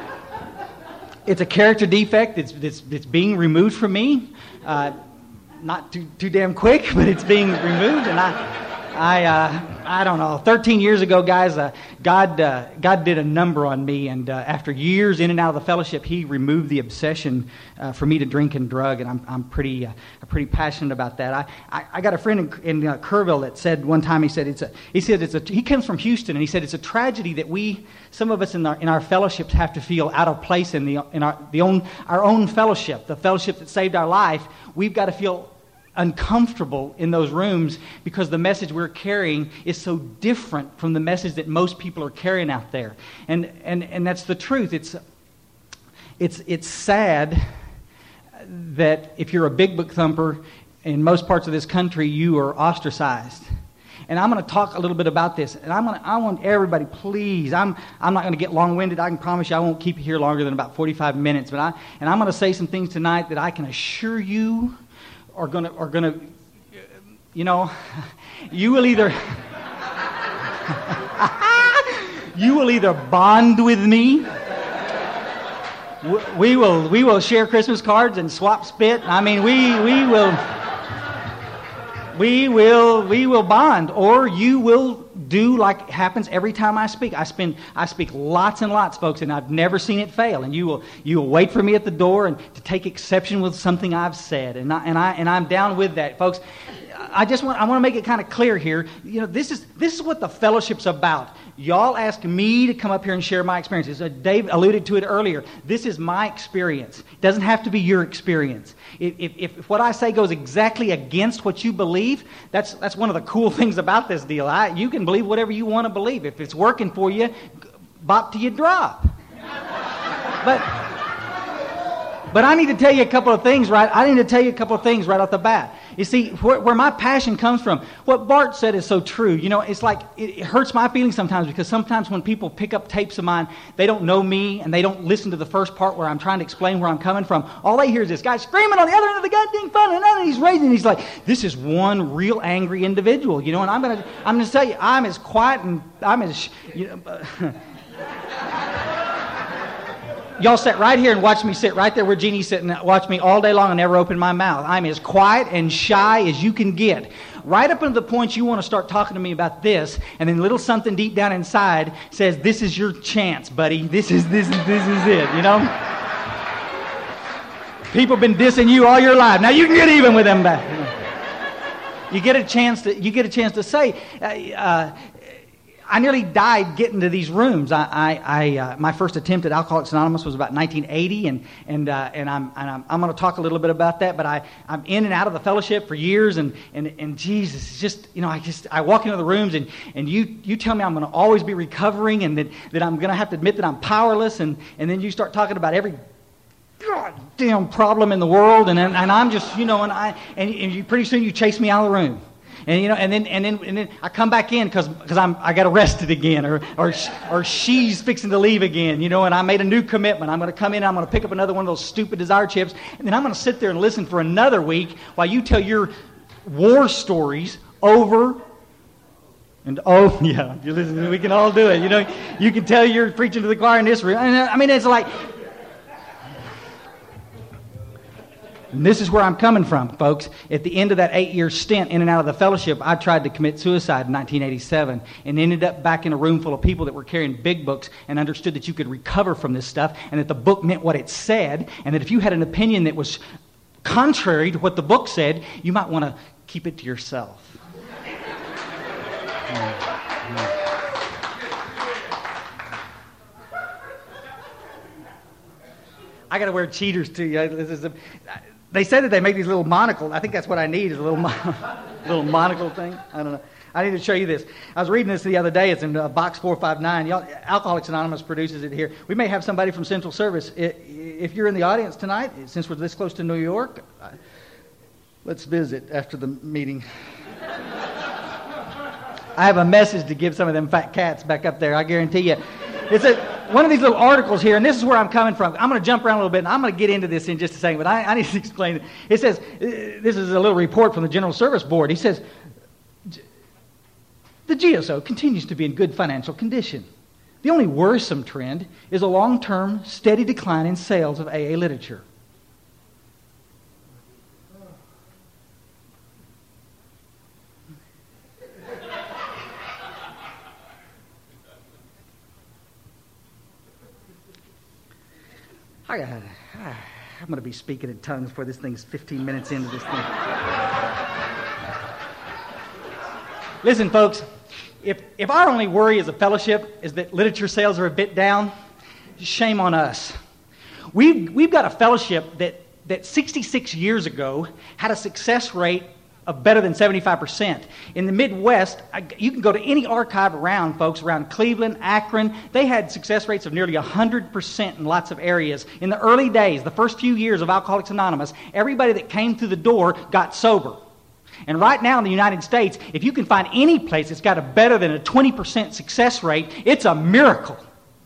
It's a character defect. It's, it's, it's being removed from me. Uh, not too too damn quick, but it's being removed, and I, I, uh, I don't know. Thirteen years ago, guys, uh, God, uh, God did a number on me, and uh, after years in and out of the fellowship, He removed the obsession uh, for me to drink and drug, and I'm I'm pretty uh, pretty passionate about that. I, I, I got a friend in, in uh, Kerrville that said one time, he said it's a he said it's a he comes from Houston, and he said it's a tragedy that we, some of us in our in our fellowships, have to feel out of place in the in our the own our own fellowship, the fellowship that saved our life. We've got to feel uncomfortable in those rooms because the message we're carrying is so different from the message that most people are carrying out there. And and and that's the truth. It's it's it's sad that if you're a big book thumper in most parts of this country, you are ostracized. And I'm going to talk a little bit about this. And I'm going to, I want everybody, please. I'm I'm not going to get long-winded. I can promise you I won't keep you here longer than about forty-five minutes. But I and I'm going to say some things tonight that I can assure you are going to are going to, you know, you will either you will either bond with me. We will we will share Christmas cards and swap spit. I mean, we we will. We will we will bond, or you will do like happens every time I speak. I spend I speak lots and lots, folks, and I've never seen it fail. And you will you will wait for me at the door and to take exception with something I've said, and I, and I and I'm down with that, folks. I just want I want to make it kind of clear here. You know, this is this is what the fellowship's about. Y'all asked me to come up here and share my experiences. Uh, Dave alluded to it earlier. This is my experience. It doesn't have to be your experience. If, if, if what I say goes exactly against what you believe, that's that's one of the cool things about this deal. I, you can believe whatever you want to believe. If it's working for you, bop till you drop. But but I need to tell you a couple of things, right? I need to tell you a couple of things right off the bat. You see, where, where my passion comes from, what Bart said is so true. You know, it's like, it, it hurts my feelings sometimes, because sometimes when people pick up tapes of mine, they don't know me, and they don't listen to the first part where I'm trying to explain where I'm coming from. All they hear is this guy screaming on the other end of the goddamn phone, and then he's raising, and he's like, this is one real angry individual, you know, and I'm going to I'm gonna tell you, I'm as quiet and I'm as, you know, uh, y'all sit right here and watch me sit right there where Jeannie's sitting, watch me all day long and never open my mouth. I'm as quiet and shy as you can get. Right up until the point you want to start talking to me about this, and then a little something deep down inside says, this is your chance, buddy. This is this is this is it, you know? People have been dissing you all your life. Now you can get even with them back. You get a chance to you get a chance to say, uh, uh, I nearly died getting to these rooms. I, I, I uh, my first attempt at Alcoholics Anonymous was about nineteen eighty, and and uh, and I'm and I'm, I'm going to talk a little bit about that. But I I'm in and out of the fellowship for years, and and and Jesus, it's just, you know, I just I walk into the rooms, and and you you tell me I'm going to always be recovering, and that that I'm going to have to admit that I'm powerless, and and then you start talking about every goddamn problem in the world, and and, and I'm just, you know, and I and, and you, pretty soon you chase me out of the room. And you know, and then and then and then I come back in because because I'm I got arrested again, or or or she's fixing to leave again, you know. And I made a new commitment. I'm going to come in. I'm going to pick up another one of those stupid Desire chips, and then I'm going to sit there and listen for another week while you tell your war stories over. And oh yeah, you listen. We can all do it. You know, you can tell you're preaching to the choir in this room. I mean, it's like. And this is where I'm coming from, folks. At the end of that eight-year stint in and out of the fellowship, I tried to commit suicide in nineteen eighty-seven and ended up back in a room full of people that were carrying big books and understood that you could recover from this stuff, and that the book meant what it said, and that if you had an opinion that was contrary to what the book said, you might want to keep it to yourself. I got to wear cheaters too. This is a, They said that they make these little monocles. I think that's what I need, is a little mon- little monocle thing. I don't know. I need to show you this. I was reading this the other day. It's in uh, box four five nine. Y'all, Alcoholics Anonymous produces it here. We may have somebody from Central Service. If you're in the audience tonight, since we're this close to New York, uh, let's visit after the meeting. I have a message to give some of them fat cats back up there, I guarantee you. It's a, one of these little articles here, and this is where I'm coming from. I'm going to jump around a little bit, and I'm going to get into this in just a second, but I, I need to explain it. It says, uh, this is a little report from the General Service Board. He says, the G S O continues to be in good financial condition. The only worrisome trend is a long-term, steady decline in sales of A A literature. I, uh, I'm going to be speaking in tongues before this thing's fifteen minutes into this thing. Listen, folks, if if our only worry as a fellowship is that literature sales are a bit down, shame on us. We've, we've got a fellowship that, that sixty-six years ago had a success rate of better than seventy-five percent. In the Midwest, you can go to any archive around, folks, around Cleveland, Akron. They had success rates of nearly one hundred percent in lots of areas. In the early days, the first few years of Alcoholics Anonymous, everybody that came through the door got sober. And right now in the United States, if you can find any place that's got a better than a twenty percent success rate, it's a miracle.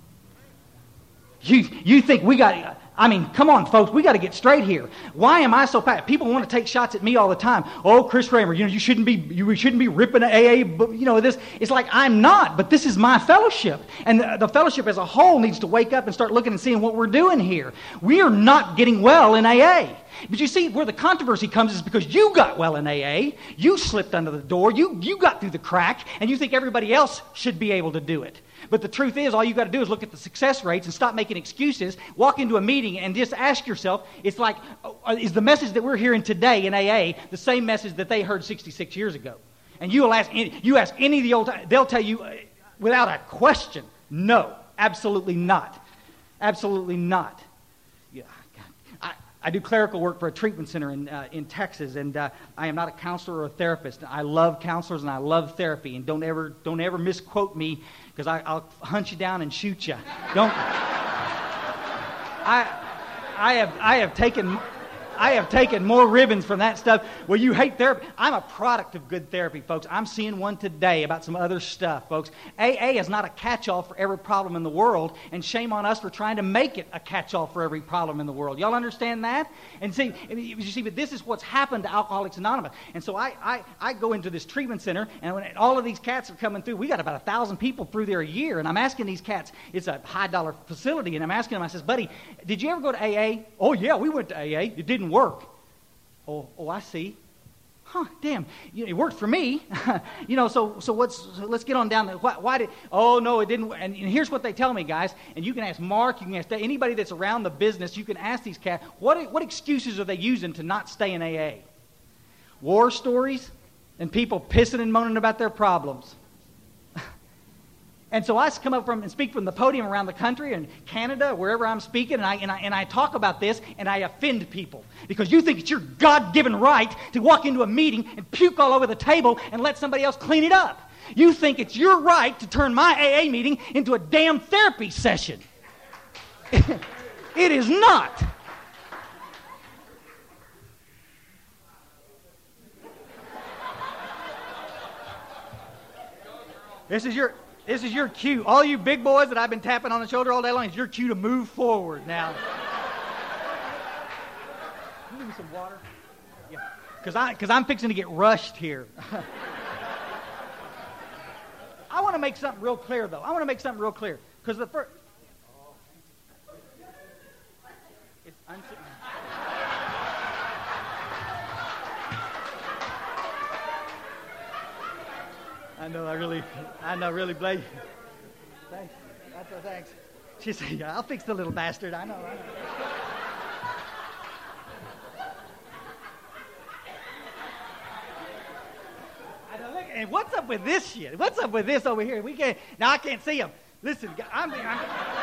You, you think we got... I mean, come on, folks. We got to get straight here. Why am I so fat? People want to take shots at me all the time. Oh, Chris Raymer, you know, you shouldn't be, you shouldn't be ripping A A. You know, this. It's like I'm not, but this is my fellowship, and the, the fellowship as a whole needs to wake up and start looking and seeing what we're doing here. We are not getting well in A A. But you see, where the controversy comes is because you got well in A A, you slipped under the door, you you got through the crack, and you think everybody else should be able to do it. But the truth is, all you got to do is look at the success rates and stop making excuses, walk into a meeting and just ask yourself, it's like, is the message that we're hearing today in A A the same message that they heard sixty-six years ago? And you'll ask, you ask any of the old, they'll tell you without a question, no, absolutely not. Absolutely not. Yeah, I, I do clerical work for a treatment center in uh, in Texas, and uh, I am not a counselor or a therapist. I love counselors and I love therapy, and don't ever don't ever misquote me, because I'll hunt you down and shoot you. Don't. I, I have, I have taken, I have taken more ribbons from that stuff. Well, you hate therapy. I'm a product of good therapy, folks. I'm seeing one today about some other stuff, folks. A A is not a catch-all for every problem in the world, and shame on us for trying to make it a catch-all for every problem in the world. Y'all understand that? And see, you see, but this is what's happened to Alcoholics Anonymous. And so I, I, I go into this treatment center, and when all of these cats are coming through, we got about a thousand people through there a year, and I'm asking these cats, it's a high-dollar facility, and I'm asking them, I says, buddy, did you ever go to A A? Oh, yeah, we went to A A. It didn't work. Oh, oh, I see. Huh, damn, you know, it worked for me. you know, so so what's so let's get on down there. Why, why did, oh, no, it didn't. And, and here's what they tell me, guys, and you can ask Mark, you can ask anybody that's around the business, you can ask these cats, what, what excuses are they using to not stay in A A? War stories and people pissing and moaning about their problems. And so I come up from and speak from the podium around the country and Canada, wherever I'm speaking, and I, and I, and I talk about this, and I offend people. Because you think it's your God-given right to walk into a meeting and puke all over the table and let somebody else clean it up. You think it's your right to turn my A A meeting into a damn therapy session. It is not. This is your... This is your cue. All you big boys that I've been tapping on the shoulder all day long, it's your cue to move forward now. Can you give me some water? Yeah. Because I, because I'm fixing to get rushed here. I want to make something real clear, though. I want to make something real clear. Because the first... It's unsi- I know, I really, I know, really, Blake. Thanks. That's a thanks. She said, yeah, I'll fix the little bastard. I know, I know. I know, look, and what's up with this shit? What's up with this over here? We can't, now I can't see him. Listen, I'm, I'm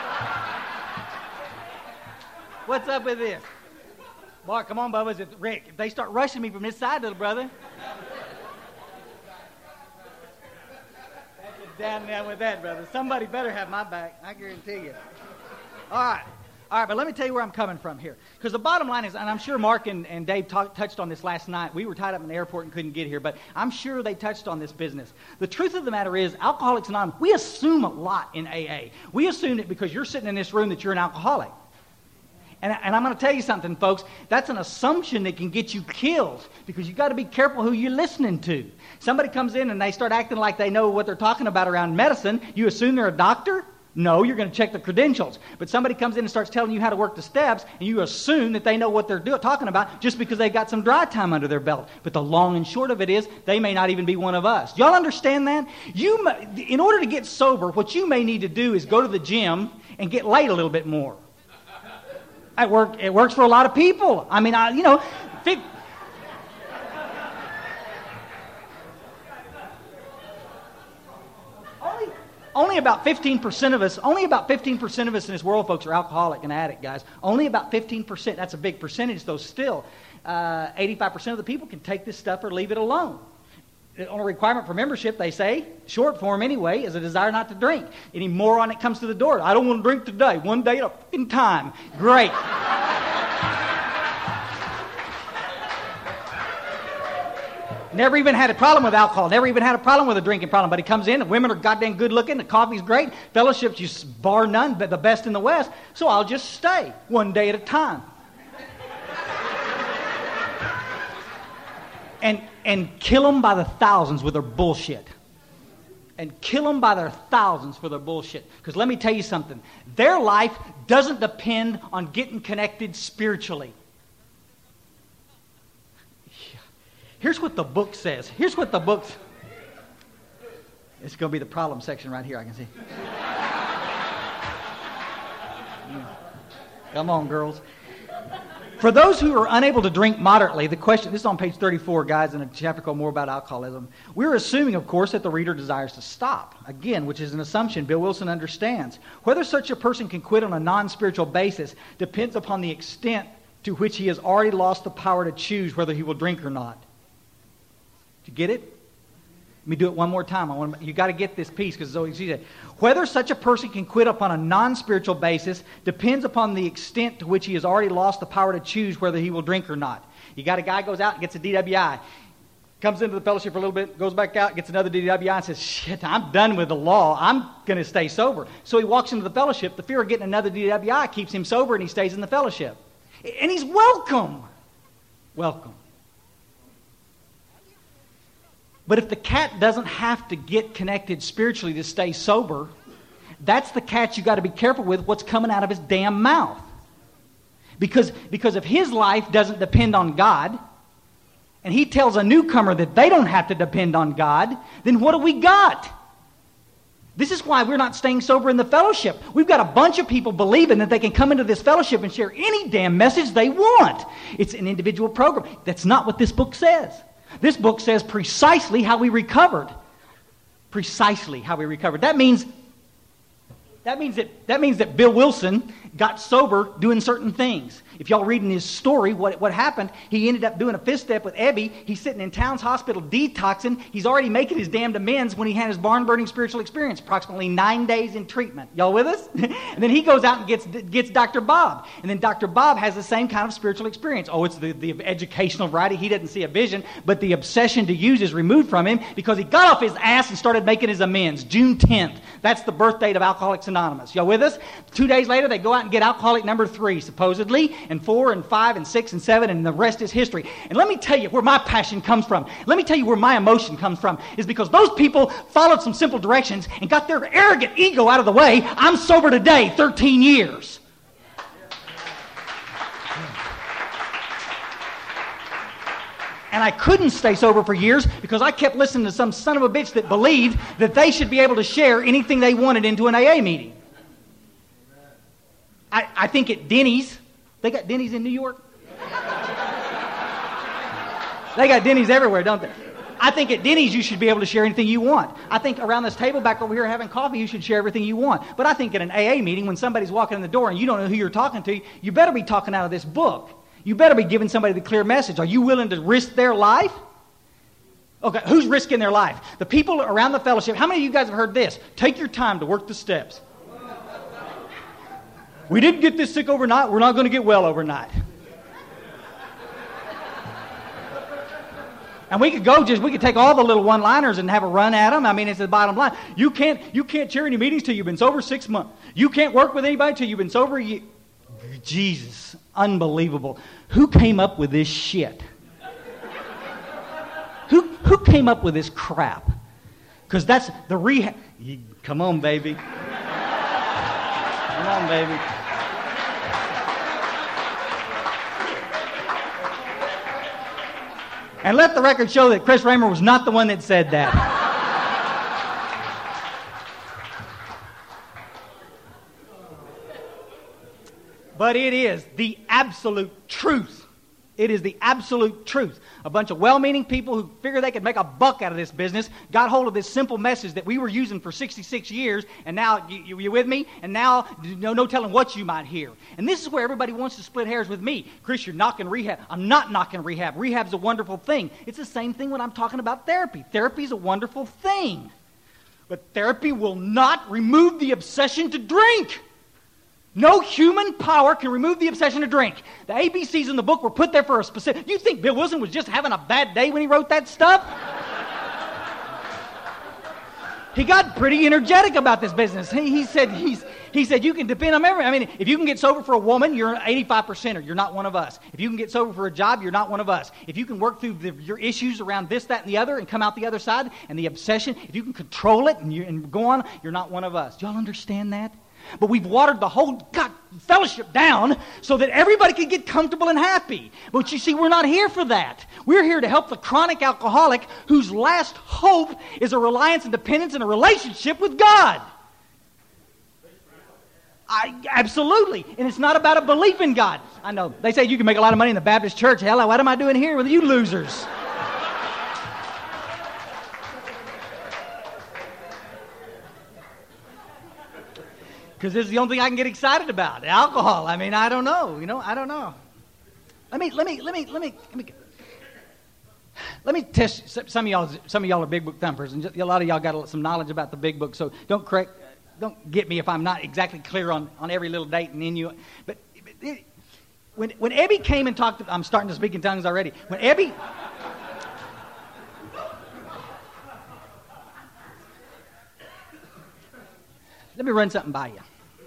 what's up with this? Mark, come on, Bubba. Is it Rick? If they start rushing me from this side, little brother. Down down with that, brother. Somebody better have my back. I guarantee you. All right. All right, but let me tell you where I'm coming from here. Because the bottom line is, and I'm sure Mark and, and Dave talk, touched on this last night. We were tied up in the airport and couldn't get here, but I'm sure they touched on this business. The truth of the matter is, Alcoholics Anonymous, we assume a lot in A A. We assume that because you're sitting in this room that you're an alcoholic. And, and I'm going to tell you something, folks. That's an assumption that can get you killed because you've got to be careful who you're listening to. Somebody comes in and they start acting like they know what they're talking about around medicine. You assume they're a doctor? No, you're going to check the credentials. But somebody comes in and starts telling you how to work the steps, and you assume that they know what they're do- talking about just because they got some dry time under their belt. But the long and short of it is, they may not even be one of us. Y'all understand that? You, may, in order to get sober, what you may need to do is go to the gym and get laid a little bit more. It, work, it works for a lot of people. I mean, I, you know... Fig- only, only about fifteen percent of us, only about fifteen percent of us in this world, folks, are alcoholic and addict, guys. Only about fifteen percent. That's a big percentage, though, still. Uh, eighty-five percent of the people can take this stuff or leave it alone. The only requirement for membership, they say, short form anyway, is a desire not to drink. Any moron that comes to the door, I don't want to drink today, one day at a fucking time. Great. Never even had a problem with alcohol, never even had a problem with a drinking problem, but he comes in, the women are goddamn good looking, the coffee's great, fellowship's just bar none, but the best in the West, so I'll just stay one day at a time. And and kill them by the thousands with their bullshit. And kill them by their thousands for their bullshit. Because let me tell you something. Their life doesn't depend on getting connected spiritually. Here's what the book says. Here's what the book... It's going to be the problem section right here, I can see. Come on, girls. For those who are unable to drink moderately, the question, this is on page thirty-four, guys, in a chapter called More About Alcoholism. We're assuming, of course, that the reader desires to stop. Again, which is an assumption Bill Wilson understands. Whether such a person can quit on a non-spiritual basis depends upon the extent to which he has already lost the power to choose whether he will drink or not. Did you get it? Let me do it one more time. I want to, you got to get this piece because Zoe, she said, whether such a person can quit upon a non-spiritual basis depends upon the extent to which he has already lost the power to choose whether he will drink or not. You got a guy goes out and gets a D W I, comes into the fellowship for a little bit, goes back out, gets another D W I and says, shit, I'm done with the law. I'm going to stay sober. So he walks into the fellowship. The fear of getting another D W I keeps him sober and he stays in the fellowship. And he's welcome. Welcome. But if the cat doesn't have to get connected spiritually to stay sober, that's the cat you got to be careful with what's coming out of his damn mouth. Because, because if his life doesn't depend on God, and he tells a newcomer that they don't have to depend on God, then what do we got? This is why we're not staying sober in the fellowship. We've got a bunch of people believing that they can come into this fellowship and share any damn message they want. It's an individual program. That's not what this book says. This book says precisely how we recovered. Precisely how we recovered. That means that means that that means that Bill Wilson got sober doing certain things. If y'all reading his story, what, what happened, he ended up doing a fifth step with Ebby. He's sitting in Towns Hospital detoxing. He's already making his damned amends when he had his barn-burning spiritual experience, approximately nine days in treatment. Y'all with us? And then he goes out and gets gets Doctor Bob. And then Doctor Bob has the same kind of spiritual experience. Oh, it's the, the educational variety. He doesn't see a vision, but the obsession to use is removed from him because he got off his ass and started making his amends. June tenth. That's the birth date of Alcoholics Anonymous. Y'all with us? Two days later, they go out and get alcoholic number three, supposedly, and four and five and six and seven, and the rest is history. And let me tell you where my passion comes from. Let me tell you where my emotion comes from, is because those people followed some simple directions and got their arrogant ego out of the way. I'm sober today, thirteen years. And I couldn't stay sober for years because I kept listening to some son of a bitch that believed that they should be able to share anything they wanted into an A A meeting. I, I think at Denny's, they got Denny's in New York? They got Denny's everywhere, don't they? I think at Denny's you should be able to share anything you want. I think around this table back over here having coffee, you should share everything you want. But I think at an A A meeting, when somebody's walking in the door and you don't know who you're talking to, you better be talking out of this book. You better be giving somebody the clear message. Are you willing to risk their life? Okay, who's risking their life? The people around the fellowship. How many of you guys have heard this? Take your time to work the steps. We didn't get this sick overnight. We're not going to get well overnight. And we could go just, we could take all the little one-liners and have a run at them. I mean, it's the bottom line. You can't, you can't chair any meetings till you've been sober six months. You can't work with anybody till you've been sober a year. Jesus, unbelievable. Who came up with this shit? Who, who came up with this crap? Because that's the rehab. Come on, baby. Come on, baby. And let the record show that Chris Raymer was not the one that said that. But it is the absolute truth. It is the absolute truth. A bunch of well-meaning people who figured they could make a buck out of this business got hold of this simple message that we were using for sixty-six years, and now, you, you with me? And now, no, no telling what you might hear. And this is where everybody wants to split hairs with me. Chris, you're knocking rehab. I'm not knocking rehab. Rehab's a wonderful thing. It's the same thing when I'm talking about therapy. Therapy's a wonderful thing. But therapy will not remove the obsession to drink. No human power can remove the obsession to drink. The A B Cs in the book were put there for a specific... You think Bill Wilson was just having a bad day when he wrote that stuff? He got pretty energetic about this business. He, he said he's, he said you can depend on everything. I mean, if you can get sober for a woman, you're an eighty-five percenter. You're not one of us. If you can get sober for a job, you're not one of us. If you can work through the, your issues around this, that, and the other and come out the other side, and the obsession, if you can control it and, you, and go on, you're not one of us. Do y'all understand that? But we've watered the whole God fellowship down so that everybody can get comfortable and happy. But you see, we're not here for that. We're here to help the chronic alcoholic whose last hope is a reliance and dependence and a relationship with God. I, absolutely. And it's not about a belief in God. I know. They say you can make a lot of money in the Baptist church. Hell, what am I doing here with you losers? Because this is the only thing I can get excited about. Alcohol. I mean, I don't know. You know, I don't know. Let me, let me, let me, let me, let me. let me test some of y'all. Some of y'all are big book thumpers, and a lot of y'all got some knowledge about the big book. So don't correct, don't get me if I'm not exactly clear on, on every little date and in you. But it, when when Ebby came and talked, to, I'm starting to speak in tongues already. When Ebby, let me run something by you.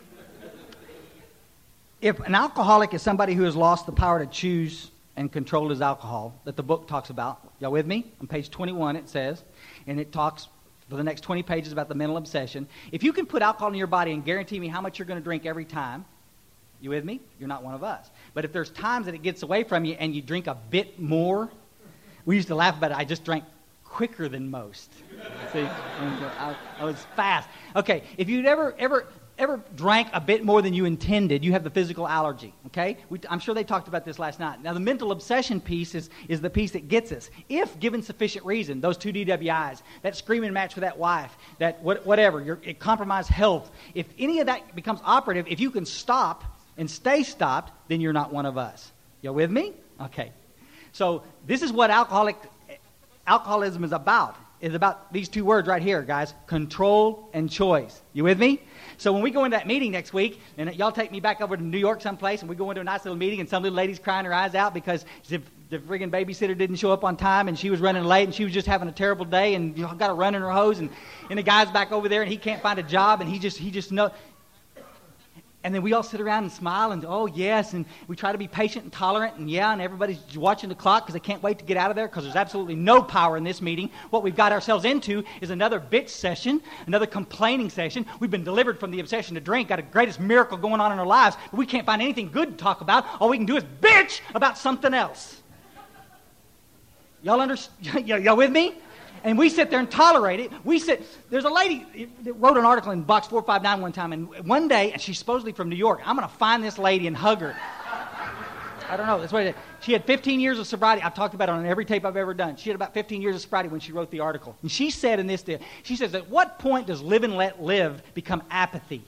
If an alcoholic is somebody who has lost the power to choose and control his alcohol that the book talks about. Y'all with me? On page twenty-one it says, and it talks for the next twenty pages about the mental obsession. If you can put alcohol in your body and guarantee me how much you're going to drink every time, you with me? You're not one of us. But if there's times that it gets away from you and you drink a bit more, we used to laugh about it. I just drank quicker than most. See, I, I was fast. Okay, if you'd ever, ever... ever drank a bit more than you intended, you have the physical allergy, okay? We, I'm sure they talked about this last night. Now, the mental obsession piece is, is the piece that gets us. If, given sufficient reason, those two D W Is, that screaming match with that wife, that what, whatever, your, it compromised health, if any of that becomes operative, if you can stop and stay stopped, then you're not one of us. You with me? Okay. So this is what alcoholic alcoholism is about. It's about these two words right here, guys, control and choice. You with me? So when we go into that meeting next week, and y'all take me back over to New York someplace, and we go into a nice little meeting, and some little lady's crying her eyes out because the, the friggin' babysitter didn't show up on time, and she was running late, and she was just having a terrible day, and you know, got a run in her hose, and, and the guy's back over there, and he can't find a job, and he just he just know. And then we all sit around and smile and, oh, yes, and we try to be patient and tolerant, and yeah, and everybody's watching the clock because they can't wait to get out of there because there's absolutely no power in this meeting. What we've got ourselves into is another bitch session, another complaining session. We've been delivered from the obsession to drink, got the greatest miracle going on in our lives, but we can't find anything good to talk about. All we can do is bitch about something else. Y'all understand? Y'all with me? And we sit there and tolerate it. We sit. There's a lady that wrote an article in Box four five nine one time, and one day, and she's supposedly from New York. I'm going to find this lady and hug her. I don't know. That's what it is. She had fifteen years of sobriety. I've talked about it on every tape I've ever done. She had about fifteen years of sobriety when she wrote the article. And she said in this, she says, at what point does live and let live become apathy?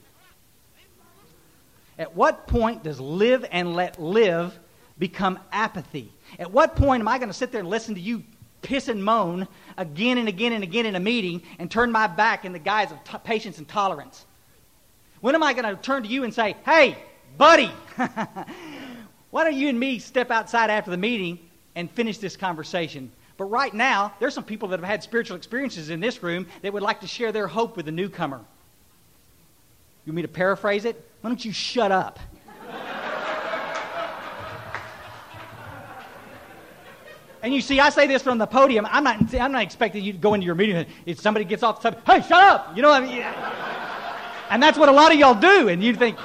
At what point does live and let live become apathy? At what point am I going to sit there and listen to you piss and moan again and again and again in a meeting and turn my back in the guise of t- patience and tolerance? When am I going to turn to you and say, hey, buddy, why don't you and me step outside after the meeting and finish this conversation? But right now, there's some people that have had spiritual experiences in this room that would like to share their hope with the newcomer. You want me to paraphrase it? Why don't you shut up? And you see, I say this from the podium. I'm not, I'm not expecting you to go into your meeting and if somebody gets off the subject, hey, shut up! You know what I mean? And that's what a lot of y'all do. And you think,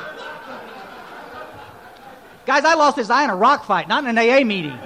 guys, I lost this eye in a rock fight, not in an A A meeting.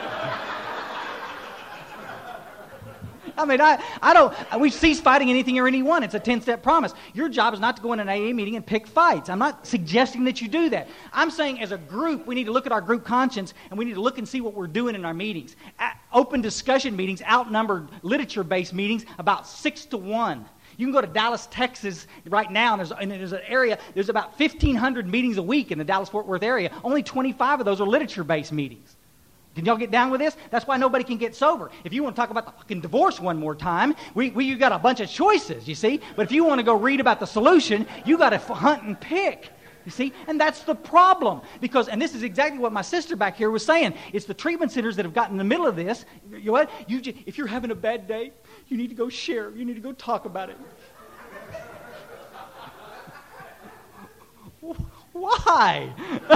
I mean, I, I don't, we cease fighting anything or anyone. It's a ten-step promise. Your job is not to go in an A A meeting and pick fights. I'm not suggesting that you do that. I'm saying as a group, we need to look at our group conscience and we need to look and see what we're doing in our meetings. At open discussion meetings, outnumbered literature-based meetings, about six to one. You can go to Dallas, Texas right now, and there's, and there's an area, there's about fifteen hundred meetings a week in the Dallas-Fort Worth area. Only twenty-five of those are literature-based meetings. Can y'all get down with this? That's why nobody can get sober. If you want to talk about the fucking divorce one more time, we, we you got a bunch of choices, you see? But if you want to go read about the solution, you got to hunt and pick, you see? And that's the problem. Because, and this is exactly what my sister back here was saying, it's the treatment centers that have gotten in the middle of this. You know what? You just, if you're having a bad day, you need to go share. You need to go talk about it. Why?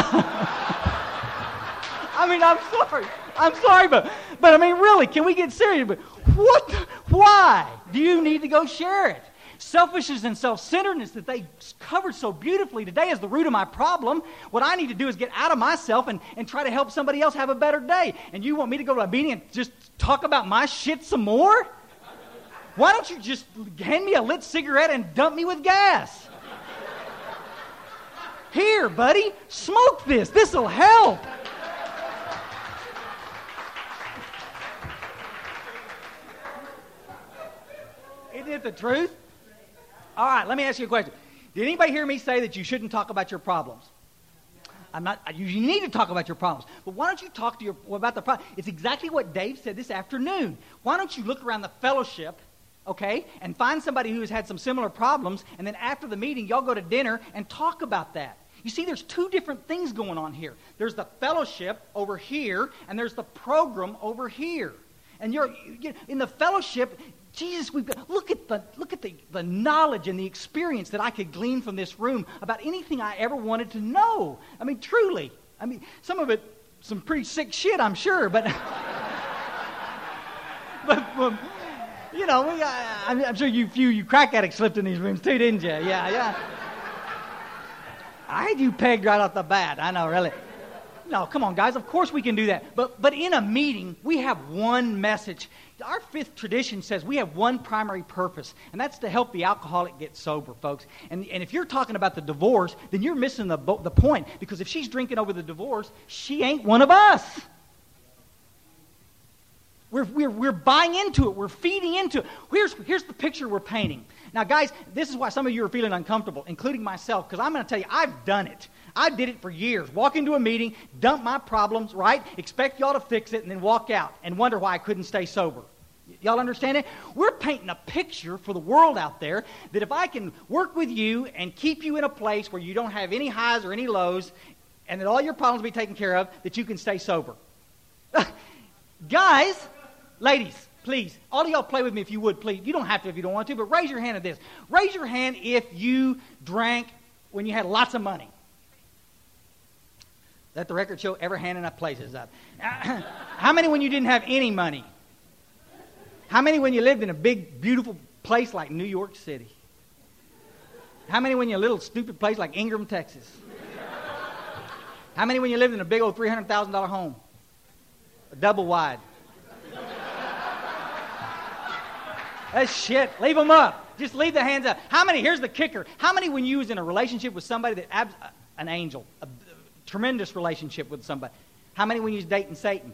I mean, I'm sorry. I'm sorry, but, but I mean, really, can we get serious? But what? Why do you need to go share it? Selfishness and self-centeredness that they covered so beautifully today is the root of my problem. What I need to do is get out of myself and, and try to help somebody else have a better day. And you want me to go to a meeting and just talk about my shit some more? Why don't you just hand me a lit cigarette and dump me with gas? Here, buddy, smoke this. This'll help. Isn't it the truth? All right, let me ask you a question. Did anybody hear me say that you shouldn't talk about your problems? I'm not. You you need to talk about your problems, but why don't you talk to your about the problem? It's exactly what Dave said this afternoon. Why don't you look around the fellowship, okay, and find somebody who has had some similar problems, and then after the meeting, y'all go to dinner and talk about that. You see, there's two different things going on here. There's the fellowship over here, and there's the program over here. And you're, you're in the fellowship. Jesus, we've got, look at the look at the, the knowledge and the experience that I could glean from this room about anything I ever wanted to know. I mean, truly. I mean, some of it, some pretty sick shit, I'm sure, but but um, you know, we, I, I'm sure you few you crack addicts slipped in these rooms too, didn't you? Yeah, yeah. I had you pegged right off the bat. I know, really. No, come on, guys. Of course we can do that. But but in a meeting, we have one message. Our fifth tradition says we have one primary purpose, and that's to help the alcoholic get sober, folks. And and if you're talking about the divorce, then you're missing the the point, because if she's drinking over the divorce, she ain't one of us. We're we're we're buying into it. We're feeding into it. Here's here's the picture we're painting. Now, guys, this is why some of you are feeling uncomfortable, including myself, because I'm going to tell you, I've done it. I did it for years. Walk into a meeting, dump my problems, right? Expect y'all to fix it, and then walk out and wonder why I couldn't stay sober. Y'all understand it? We're painting a picture for the world out there that if I can work with you and keep you in a place where you don't have any highs or any lows, and that all your problems will be taken care of, that you can stay sober. Guys, ladies, please, all of y'all play with me if you would, please. You don't have to if you don't want to, but raise your hand at this. Raise your hand if you drank when you had lots of money. Let the record show every hand in that place is up. How many when you didn't have any money? How many when you lived in a big, beautiful place like New York City? How many when you a little stupid place like Ingram, Texas? How many when you lived in a big old three hundred thousand dollars home? A double wide. That's shit. Leave them up. Just leave the hands up. How many, here's the kicker. How many when you was in a relationship with somebody that, abs, an angel, a, a tremendous relationship with somebody. How many when you was dating Satan?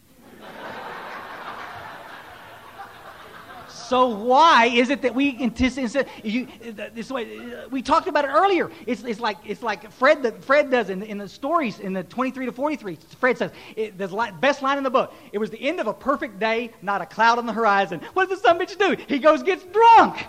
So why is it that we anticipate? You, this way, we talked about it earlier. It's, it's like it's like Fred the, Fred does in the, in the stories in the twenty-three to forty-three. Fred says it, the li- best line in the book. It was the end of a perfect day, not a cloud on the horizon. What does the son bitch do? He goes gets drunk.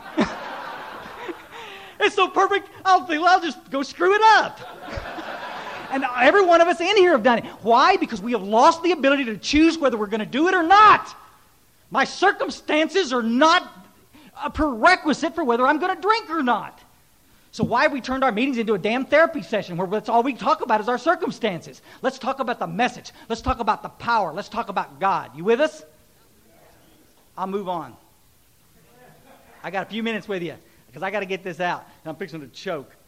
It's so perfect. I'll think, well, I'll just go screw it up. And every one of us in here have done it. Why? Because we have lost the ability to choose whether we're going to do it or not. My circumstances are not a prerequisite for whether I'm going to drink or not. So why have we turned our meetings into a damn therapy session where that's all we talk about is our circumstances? Let's talk about the message. Let's talk about the power. Let's talk about God. You with us? I'll move on. I got a few minutes with you because I got to get this out. I'm fixing to choke.